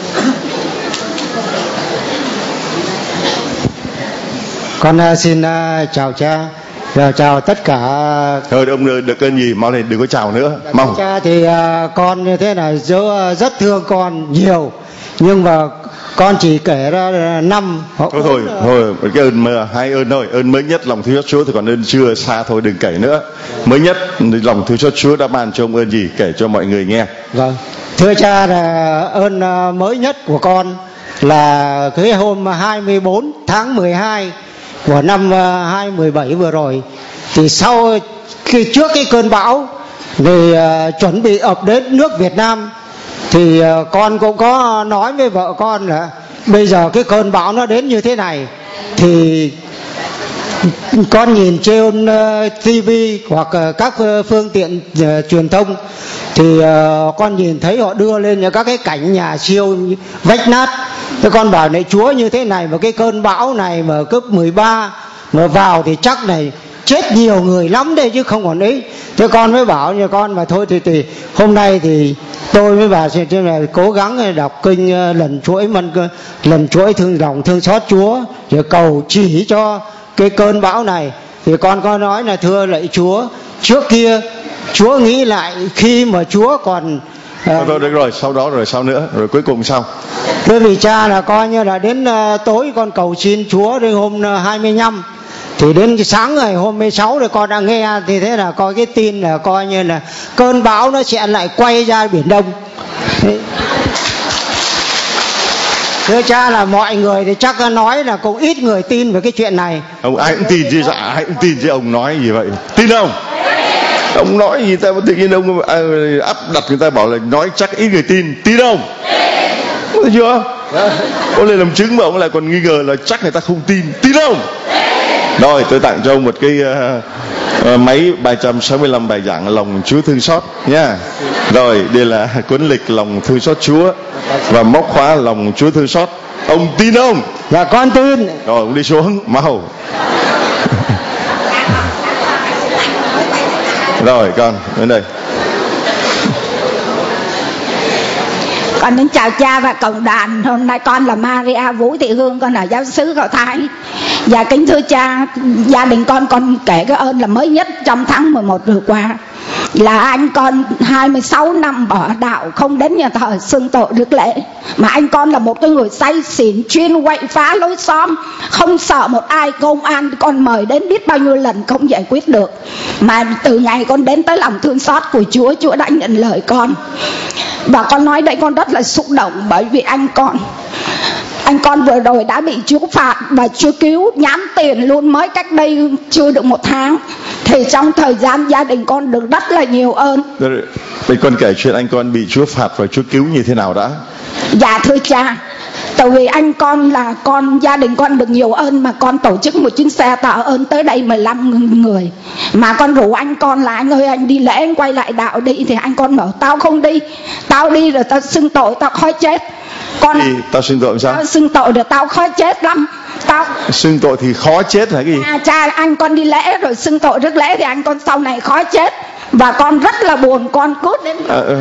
Con xin chào cha và chào tất cả. Thôi ông được ơn gì, mau này đừng có chào nữa. Mau. Cha thì con như thế này rất thương con nhiều, nhưng mà con chỉ kể ra 5 hoặc thôi cái ơn mà 2 ơn thôi. Ơn mới nhất lòng thương xót Chúa, thì còn ơn chưa xa thôi, đừng kể nữa. Mới nhất lòng thương xót Chúa đã ban cho ông ơn gì, kể cho mọi người nghe. Vâng, thưa cha, là ơn mới nhất của con là cái hôm 24 tháng 12 của năm 2017 vừa rồi. Thì sau trước cái cơn bão thì chuẩn bị ập đến nước Việt Nam, thì con cũng có nói với vợ con là bây giờ cái cơn bão nó đến như thế này, thì con nhìn trên TV hoặc các phương tiện truyền thông thì con nhìn thấy họ đưa lên những các cái cảnh nhà siêu vách nát. Thế con bảo này Chúa, như thế này mà cái cơn bão này mà cấp 13 mà vào thì chắc này chết nhiều người lắm đây chứ không còn ấy. Thế con mới bảo như con mà thôi thì hôm nay thì tôi mới bảo là cố gắng đọc kinh lần chuỗi thương lòng thương xót Chúa để cầu chỉ cho cái cơn bão này. Thì con có nói là thưa lạy Chúa, trước kia Chúa nghĩ lại khi mà Chúa còn thôi được rồi, sau đó rồi sao nữa, rồi cuối cùng sao? Thưa vì cha là coi như là đến tối con cầu xin Chúa đến hôm 25, thì đến sáng ngày hôm 16 rồi con đã nghe, thì thế là coi cái tin là coi như là cơn bão nó sẽ lại quay ra Biển Đông. Thưa cha là mọi người thì chắc nói là cũng ít người tin về cái chuyện này. Ông ai cũng tin chứ, ai cũng tin chứ, ông nói gì vậy? Tin không? Ông nói gì ta tự nhiên ông áp đặt người ta bảo là nói chắc ít người tin không? Thấy chưa? Ông lên làm chứng mà ông lại còn nghi ngờ là chắc người ta không tin không? Rồi tôi tặng cho ông một cái Máy 365 bài giảng lòng Chúa thương xót nha. Rồi đây là cuốn lịch lòng thương xót Chúa và móc khóa lòng Chúa thương xót. Ông tin không? Dạ con tin. Rồi ông đi xuống mau. Rồi con đến đây. Con đến chào cha và cộng đoàn. Hôm nay con là Maria Vũ Thị Hương, con ở giáo xứ Cầu Thái. Dạ kính thưa cha, gia đình con kể cái ơn là mới nhất trong tháng 11 vừa qua là anh con 26 năm bỏ đạo, không đến nhà thờ xưng tội rước lễ, mà anh con là một cái người say xỉn chuyên quậy phá lối xóm, không sợ một ai, công an con mời đến biết bao nhiêu lần không giải quyết được. Mà từ ngày con đến tới lòng thương xót của Chúa, Chúa đã nhận lời con. Và con nói đây con rất là xúc động, bởi vì anh con vừa rồi đã bị Chúa phạt và Chúa cứu nhãn tiền luôn, mới cách đây chưa được 1 tháng. Thì trong thời gian gia đình con được rất là nhiều ơn. Vậy con kể chuyện anh con bị Chúa phạt và Chúa cứu như thế nào đã? Dạ thưa cha, tại vì anh con là gia đình con được nhiều ơn, mà con tổ chức một chuyến xe tạ ơn tới đây 15 người. Mà con rủ anh con là anh ơi anh đi lễ anh quay lại đạo đi. Thì anh con bảo tao không đi, tao đi rồi tao xưng tội tao khỏi chết. Con đi, tao xưng tội sao? Tao xưng tội rồi tao khó chết lắm. Tao xưng tội thì khó chết hả cái gì? Cha anh con đi lễ rồi xưng tội rước lễ thì anh con sau này khó chết. Và con rất là buồn, con cút đến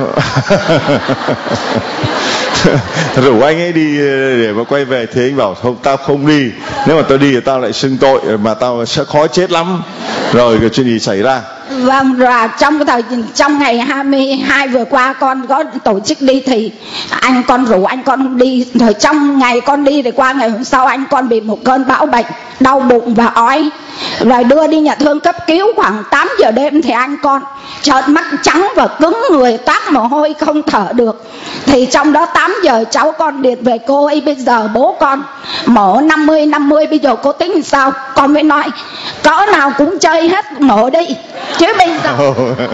rủ anh ấy đi để mà quay về thì anh bảo không, tao không đi, nếu mà tao đi thì tao lại xưng tội mà tao sẽ khó chết lắm. Rồi cái chuyện gì xảy ra? Vâng, rồi trong ngày 22 vừa qua con có tổ chức đi thì anh con rủ anh con đi. Rồi trong ngày con đi thì qua ngày hôm sau anh con bị một cơn bão bệnh, đau bụng và ói. Rồi đưa đi nhà thương cấp cứu khoảng 8 giờ đêm thì anh con trợn mắt trắng và cứng người, toát mồ hôi không thở được. Thì trong đó 8 giờ cháu con điện về cô ấy, bây giờ bố con mổ 50-50, bây giờ cô tính sao? Con mới nói cỡ nào cũng chơi hết, mổ đi chứ bây giờ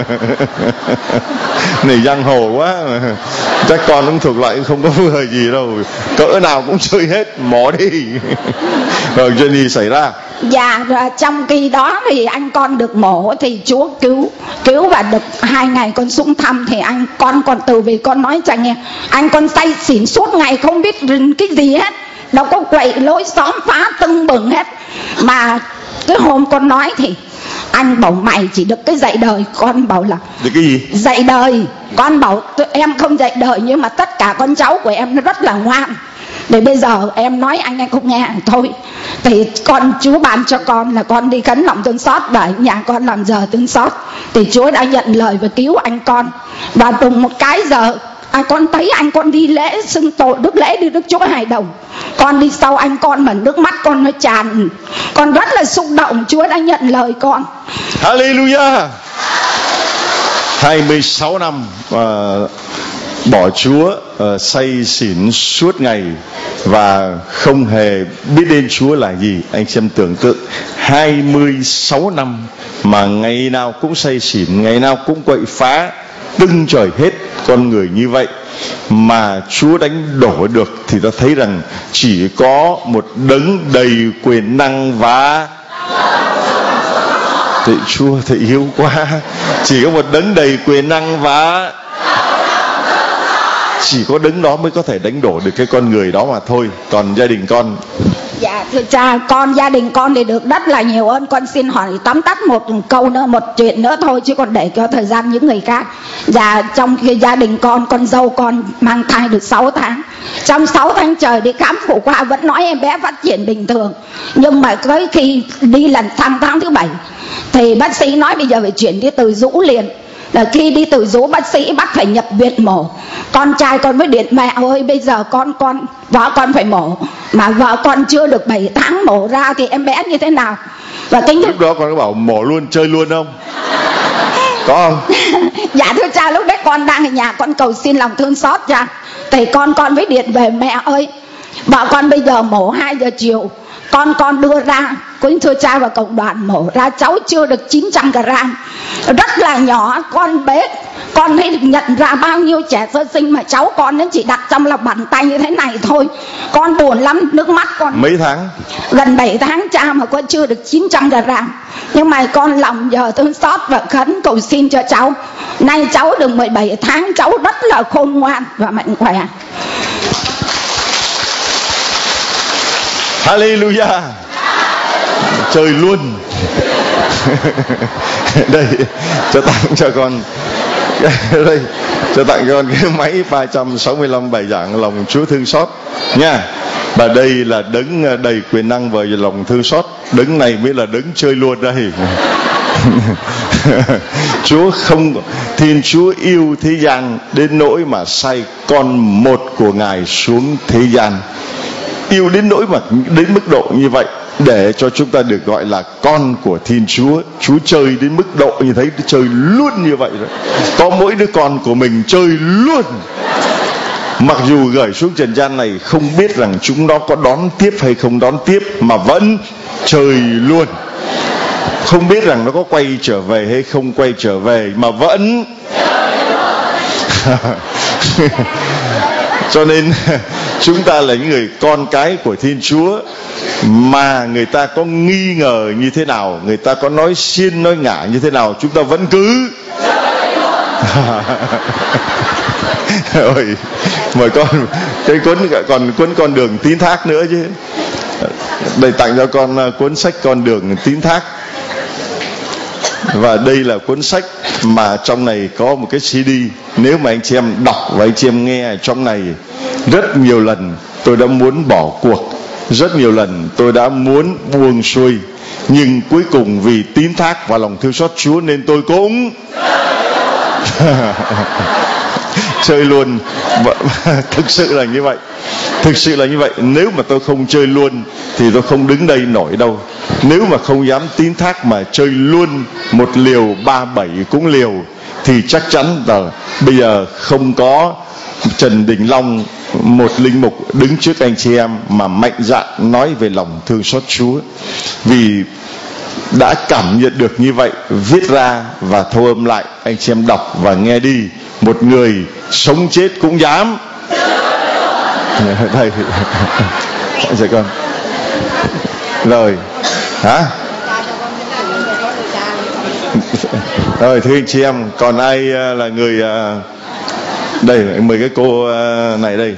này giang hồ quá, chắc con cũng thuộc loại không có vừa gì đâu, cỡ nào cũng chơi hết, mổ đi. Rồi chuyện gì xảy ra? Dạ, rồi trong khi đó thì anh con được mổ thì Chúa cứu và được 2 ngày con xuống thăm thì anh con còn từ vì con nói chẳng nghe, anh con say xỉn suốt ngày không biết cái gì hết, đâu có quậy lối xóm phá tưng bừng hết. Mà cái hôm con nói thì anh bảo mày chỉ được cái dạy đời. Con bảo là được cái gì? Dạy đời. Con bảo em không dạy đời, nhưng mà tất cả con cháu của em nó rất là ngoan. Để bây giờ em nói anh không nghe thôi. Thì Chúa ban cho con là con đi khấn lòng thương xót và nhà con làm giờ thương xót. Thì Chúa đã nhận lời và cứu anh con. Và đùng một cái giờ con thấy anh con đi lễ xưng tội đức lễ đi Đức Chúa Hài Đồng. Con đi sau anh con mà nước mắt con nó tràn. Con rất là xúc động, Chúa đã nhận lời con. Hallelujah. 26 năm bỏ Chúa, say xỉn suốt ngày và không hề biết đến Chúa là gì. Anh xem tưởng tượng 26 năm mà ngày nào cũng say xỉn, ngày nào cũng quậy phá tưng trời hết con người như vậy mà Chúa đánh đổ được, thì ta thấy rằng chỉ có một đấng đầy quyền năng và Thầy Chúa, thầy yêu quá. Chỉ có một đấng đầy quyền năng và chỉ có đấng đó mới có thể đánh đổ được cái con người đó mà thôi. Còn gia đình con? Dạ thưa cha, gia đình con thì được rất là nhiều ơn. Con xin hỏi tóm tắt một câu nữa, một chuyện nữa thôi, chứ còn để cho thời gian những người khác. Dạ trong khi gia đình con dâu con mang thai được 6 tháng. Trong 6 tháng trời đi khám phụ khoa vẫn nói em bé phát triển bình thường. Nhưng mà tới khi đi lần sang tháng thứ 7 thì bác sĩ nói bây giờ phải chuyển đi Từ Dũ liền. Là khi đi Từ Dũ bác sĩ bắt phải nhập viện mổ. Con trai con mới điện mẹ ơi bây giờ vợ con phải mổ, mà vợ con chưa được 7 tháng mổ ra thì em bé như thế nào? Và lúc đó con có bảo mổ luôn chơi luôn không? Có không? Dạ thưa cha, lúc đấy con đang ở nhà con cầu xin lòng thương xót cha. Thì con mới điện về mẹ ơi vợ con bây giờ mổ 2 giờ chiều. Con đưa ra, kính thưa cha và cộng đoàn, mổ ra cháu chưa được 900 gram, rất là nhỏ, con bé Con thấy nhận ra bao nhiêu trẻ sơ sinh mà cháu con nó chỉ đặt trong lòng bàn tay như thế này thôi. Con buồn lắm, nước mắt con. Mấy tháng? Gần 7 tháng cha mà con chưa được 900 gram. Nhưng mà con lòng giờ thương xót và khấn cầu xin cho cháu. Nay cháu được 17 tháng, cháu rất là khôn ngoan và mạnh khỏe. Hallelujah. Chơi luôn. Đây, cho tặng cho con đây, cho tặng cho con cái máy 365 bài giảng lòng Chúa thương xót nha. Và đây là đấng đầy quyền năng và lòng thương xót. Đấng này mới là đấng chơi luôn đây. Thiên Chúa yêu thế gian đến nỗi mà sai con một của Ngài xuống thế gian. Yêu đến nỗi mà đến mức độ như vậy để cho chúng ta được gọi là con của Thiên Chúa. Chúa chơi đến mức độ như thế, chơi luôn như vậy đó. Có mỗi đứa con của mình chơi luôn. Mặc dù gửi xuống trần gian này không biết rằng chúng nó có đón tiếp hay không đón tiếp, mà vẫn chơi luôn. Không biết rằng nó có quay trở về hay không quay trở về, mà vẫn cho nên chúng ta là những người con cái của Thiên Chúa, mà người ta có nghi ngờ như thế nào, người ta có nói xiên nói ngả như thế nào, chúng ta vẫn cứ rồi mời con cái cuốn con đường tín thác nữa chứ. Đây tặng cho con cuốn sách Con đường tín thác. Và đây là cuốn sách mà trong này có một cái CD. Nếu mà anh chị em đọc và anh chị em nghe trong này, rất nhiều lần tôi đã muốn bỏ cuộc, rất nhiều lần tôi đã muốn buông xuôi, nhưng cuối cùng vì tín thác và lòng thương xót Chúa nên tôi cũng chơi luôn. Thực sự là như vậy. Thực sự là như vậy. Nếu mà tôi không chơi luôn thì tôi không đứng đây nổi đâu. Nếu mà không dám tín thác mà chơi luôn một liều 37 cũng liều, thì chắc chắn là bây giờ không có Trần Đình Long, một linh mục đứng trước anh chị em mà mạnh dạn nói về lòng thương xót Chúa. Vì đã cảm nhận được như vậy, viết ra và thâu âm lại, anh chị em đọc và nghe đi. Một người sống chết cũng dám. Đây dạ con. Rồi hả? Rồi thưa anh chị em, còn ai là người đây, mời cái cô này đây.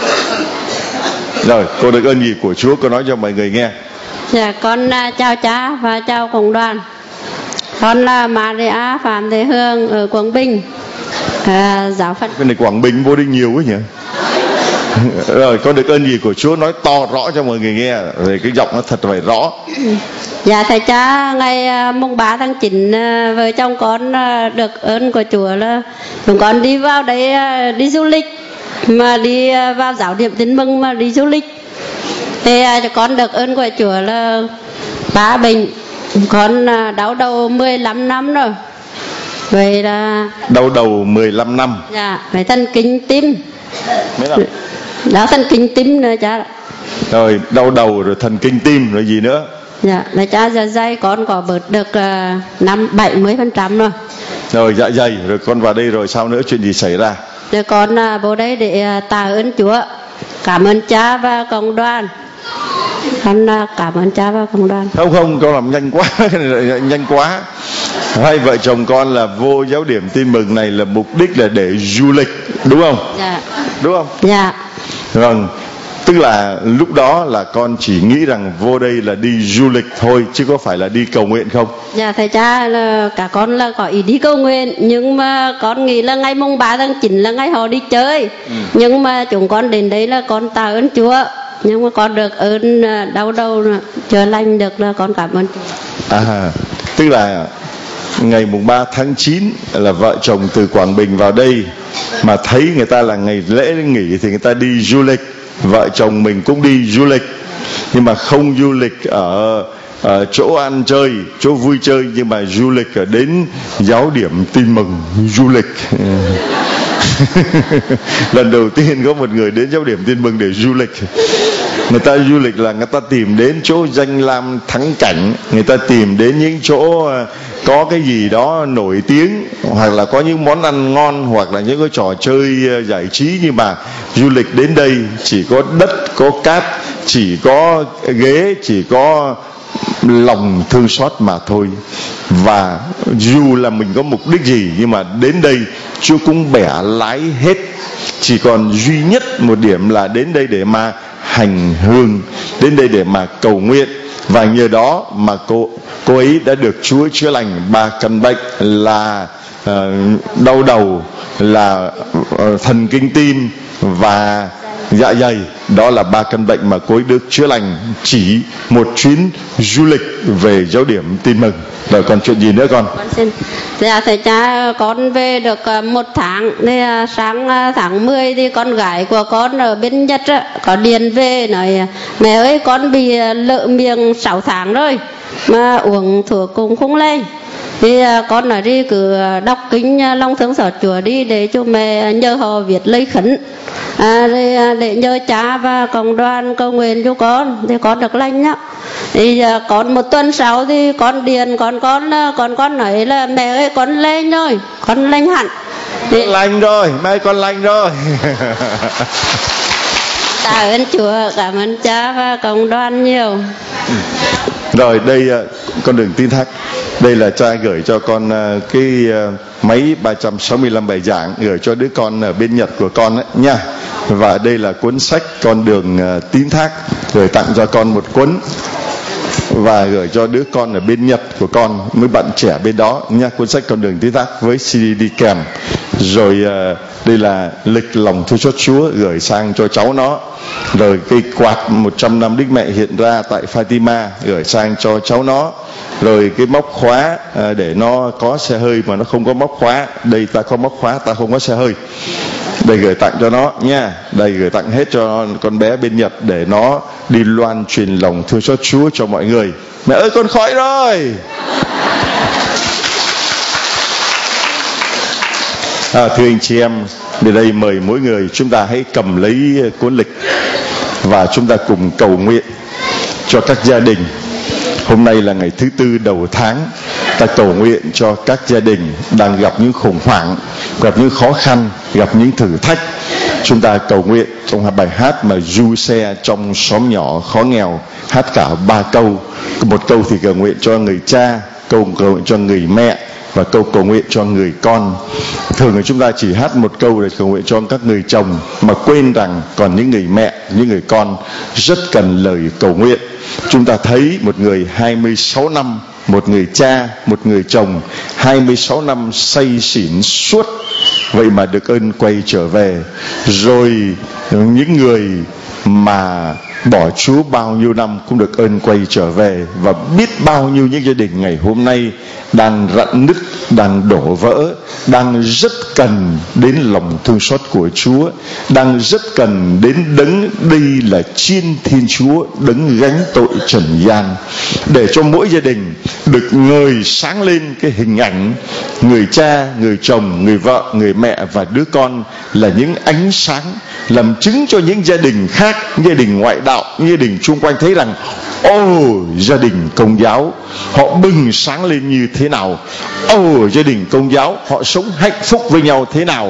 Rồi, cô được ơn gì của Chúa, cô nói cho mọi người nghe. Dạ, con chào cha và chào cộng đoàn. Con là Maria Phạm Thế Hương ở Quảng Bình, giáo phận. Cái này Quảng Bình vô đi nhiều quá nhỉ. Rồi, con được ơn gì của Chúa, nói to rõ cho mọi người nghe, rồi cái giọng nó thật phải rõ. Dạ thầy cha, ngày mùng 3 tháng 9 vợ chồng con được ơn của Chúa là chúng con đi vào đấy đi du lịch, mà đi vào giáo điểm Tin Mừng mà đi du lịch. Thì cho con được ơn của Chúa là ba bệnh. Con đau đầu 15 năm rồi. Vậy là đau đầu 15 năm. Dạ, vậy thần kinh tim. Mấy năm? Đau thần kinh tim nữa cha. Rồi đau đầu rồi thần kinh tim rồi gì nữa? Dạ, là cha dạ dày con có bớt được 70% rồi. Rồi dạ dày, rồi con vào đây rồi sao nữa, chuyện gì xảy ra? Rồi con vô đây để tạ ơn Chúa. Cảm ơn cha và cộng đoàn. Con cảm ơn cha và cộng đoàn. Không, con làm nhanh quá. Nhanh quá. Hai vợ chồng con là vô giáo điểm Tin Mừng này là mục đích là để du lịch, đúng không? Dạ. Đúng không? Dạ. Vâng. Tức là lúc đó là con chỉ nghĩ rằng vô đây là đi du lịch thôi, chứ có phải là đi cầu nguyện không? Dạ thầy cha, là cả con là có ý đi cầu nguyện, nhưng mà con nghĩ là ngày mùng 3 tháng 9 là ngày họ đi chơi. Nhưng mà chúng con đến đây là con tạ ơn Chúa. Nhưng mà con được ơn đau đầu chữa lành được là con cảm ơn Chúa. Tức là ngày mùng 3 tháng 9 là vợ chồng từ Quảng Bình vào đây, mà thấy người ta là ngày lễ nghỉ thì người ta đi du lịch. Vợ chồng mình cũng đi du lịch, nhưng mà không du lịch ở chỗ ăn chơi, chỗ vui chơi, nhưng mà du lịch ở đến giáo điểm Tin Mừng du lịch. Lần đầu tiên có một người đến giáo điểm Tin Mừng để du lịch. Người ta du lịch là người ta tìm đến chỗ danh lam thắng cảnh, người ta tìm đến những chỗ có cái gì đó nổi tiếng, hoặc là có những món ăn ngon, hoặc là những cái trò chơi giải trí, nhưng mà du lịch đến đây chỉ có đất, có cát, chỉ có ghế, chỉ có lòng thương xót mà thôi. Và dù là mình có mục đích gì, nhưng mà đến đây Chúa cũng bẻ lái hết. Chỉ còn duy nhất một điểm là đến đây để mà hành hương, đến đây để mà cầu nguyện. Và nhờ đó mà cô ấy đã được Chúa chữa lành 3 căn bệnh là đau đầu, là thần kinh tim và dạ dày. Đó là 3 căn bệnh mà cô ấy được chữa lành chỉ một chuyến du lịch về giáo điểm Tin Mừng. Rồi còn chuyện gì nữa con? Dạ thầy cha, con về được 1 tháng. Thì sáng tháng 10 thì con gái của con ở bên Nhật có điện về nói mẹ ơi con bị lợ miệng 6 tháng rồi mà uống thuốc cũng không lên. Thì con nói đi cứ đọc kinh Long Thương Xót Chúa đi để cho mẹ nhờ họ viết lời khấn, để nhờ cha và cộng đoàn cầu nguyện cho con thì con được lành á. Thì còn 1 tuần sau thì con điện con nói là mẹ ơi con lên rồi, con lành hẳn. Thì lành rồi, mai con lành rồi. Tạ ơn Chúa, cảm ơn cha và cộng đoàn nhiều. Rồi đây con đừng tin thác. Đây là cha gửi cho con cái máy 365 bài giảng, gửi cho đứa con ở bên Nhật của con ấy, nha. Và đây là cuốn sách Con Đường Tín Thác, gửi tặng cho con một cuốn, và gửi cho đứa con ở bên Nhật của con, mấy bạn trẻ bên đó nha. Cuốn sách Con Đường Tín Thác với CD đi kèm. Rồi đây là lịch lòng thương xót Chúa, gửi sang cho cháu nó. Rồi cây quạt 100 năm Đức Mẹ hiện ra tại Fatima, gửi sang cho cháu nó. Rồi cái móc khóa để nó có xe hơi mà nó không có móc khóa. Đây ta có móc khóa, ta không có xe hơi. Đây gửi tặng cho nó nha. Đây gửi tặng hết cho con bé bên Nhật để nó đi loan truyền lòng thương xót Chúa cho mọi người. Mẹ ơi con khỏi rồi. Thưa anh chị em, đến đây mời mỗi người chúng ta hãy cầm lấy cuốn lịch và chúng ta cùng cầu nguyện cho các gia đình. Hôm nay là ngày thứ 4 đầu tháng. Ta cầu nguyện cho các gia đình đang gặp những khủng hoảng, gặp những khó khăn, gặp những thử thách. Chúng ta cầu nguyện trong bài hát mà du xe trong xóm nhỏ khó nghèo, hát cả 3 câu. Một câu thì cầu nguyện cho người cha, câu cầu nguyện cho người mẹ, và câu cầu nguyện cho người con. Thường thì chúng ta chỉ hát một câu để cầu nguyện cho các người chồng, mà quên rằng còn những người mẹ, những người con rất cần lời cầu nguyện. Chúng ta thấy một người 26 năm, một người cha, một người chồng 26 năm say xỉn suốt, vậy mà được ơn quay trở về. Rồi những người mà bỏ Chúa bao nhiêu năm cũng được ơn quay trở về. Và biết bao nhiêu những gia đình ngày hôm nay đang rạn nứt, đang đổ vỡ, đang rất cần đến lòng thương xót của Chúa, đang rất cần đến đấng đây là Chiên Thiên Chúa, đấng gánh tội trần gian, để cho mỗi gia đình được ngời sáng lên cái hình ảnh người cha, người chồng, người vợ, người mẹ và đứa con là những ánh sáng, làm chứng cho những gia đình khác, gia đình ngoại đạo, gia đình chung quanh thấy rằng gia đình Công giáo họ bừng sáng lên như thế nào, gia đình Công giáo họ sống hạnh phúc với nhau thế nào,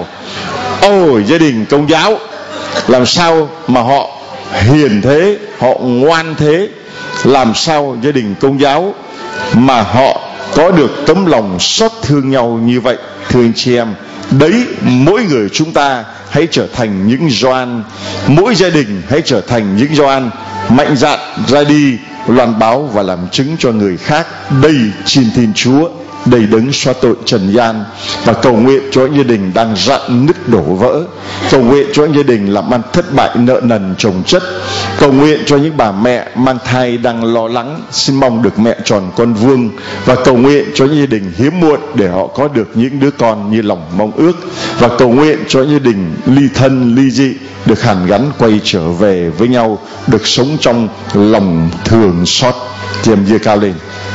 gia đình Công giáo làm sao mà họ hiền thế, họ ngoan thế, làm sao gia đình Công giáo mà họ có được tấm lòng xót thương nhau như vậy. Thưa anh chị em, đấy, mỗi người chúng ta hãy trở thành những Gioan, mỗi gia đình hãy trở thành những Gioan mạnh dạn ra đi loan báo và làm chứng cho người khác đây Chiên Thiên Chúa, đầy đấng xóa tội trần gian. Và cầu nguyện cho những gia đình đang rạn nứt đổ vỡ, cầu nguyện cho những gia đình làm ăn thất bại, nợ nần chồng chất, cầu nguyện cho những bà mẹ mang thai đang lo lắng, xin mong được mẹ tròn con vuông, và cầu nguyện cho những gia đình hiếm muộn để họ có được những đứa con như lòng mong ước, và cầu nguyện cho những gia đình ly thân ly dị được hàn gắn quay trở về với nhau, được sống trong lòng thương xót. Chị em giơ cao lên,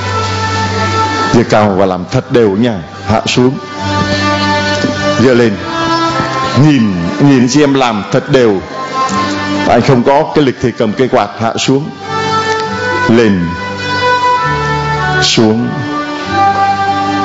giơ cao và làm thật đều nha. Hạ xuống, giơ lên, nhìn chị em làm thật đều. Anh không có cái lịch thì cầm cây quạt. Hạ xuống, lên, xuống,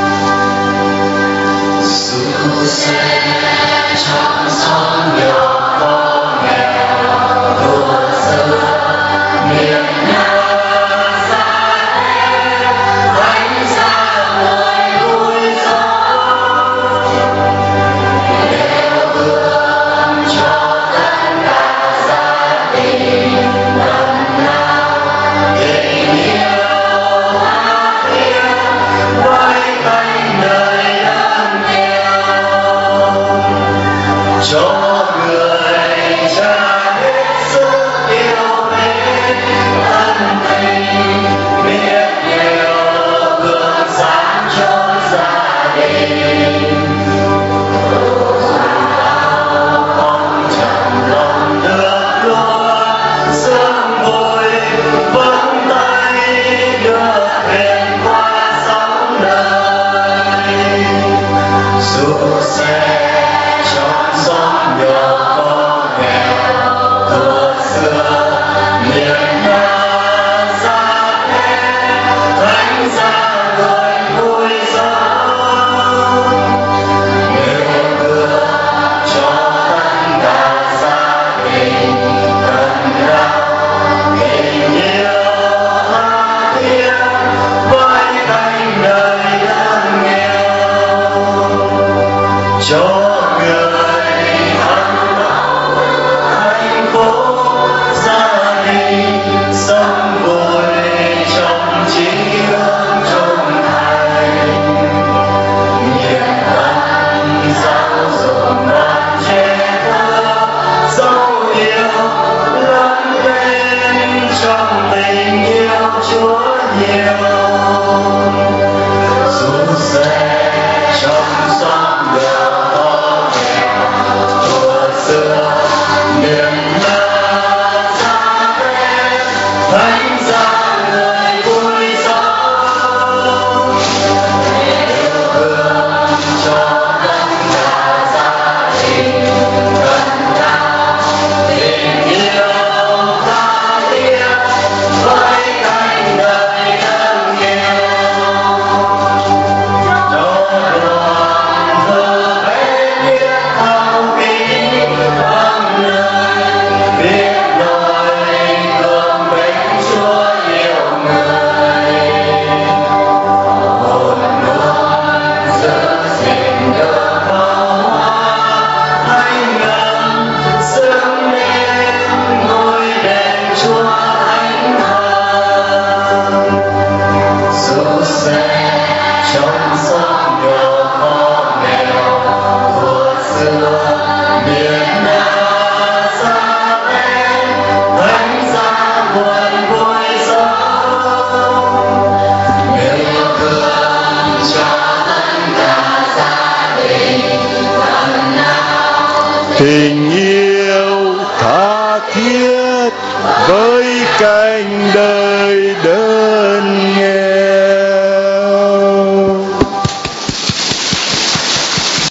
tình yêu tha thiết với cánh đời.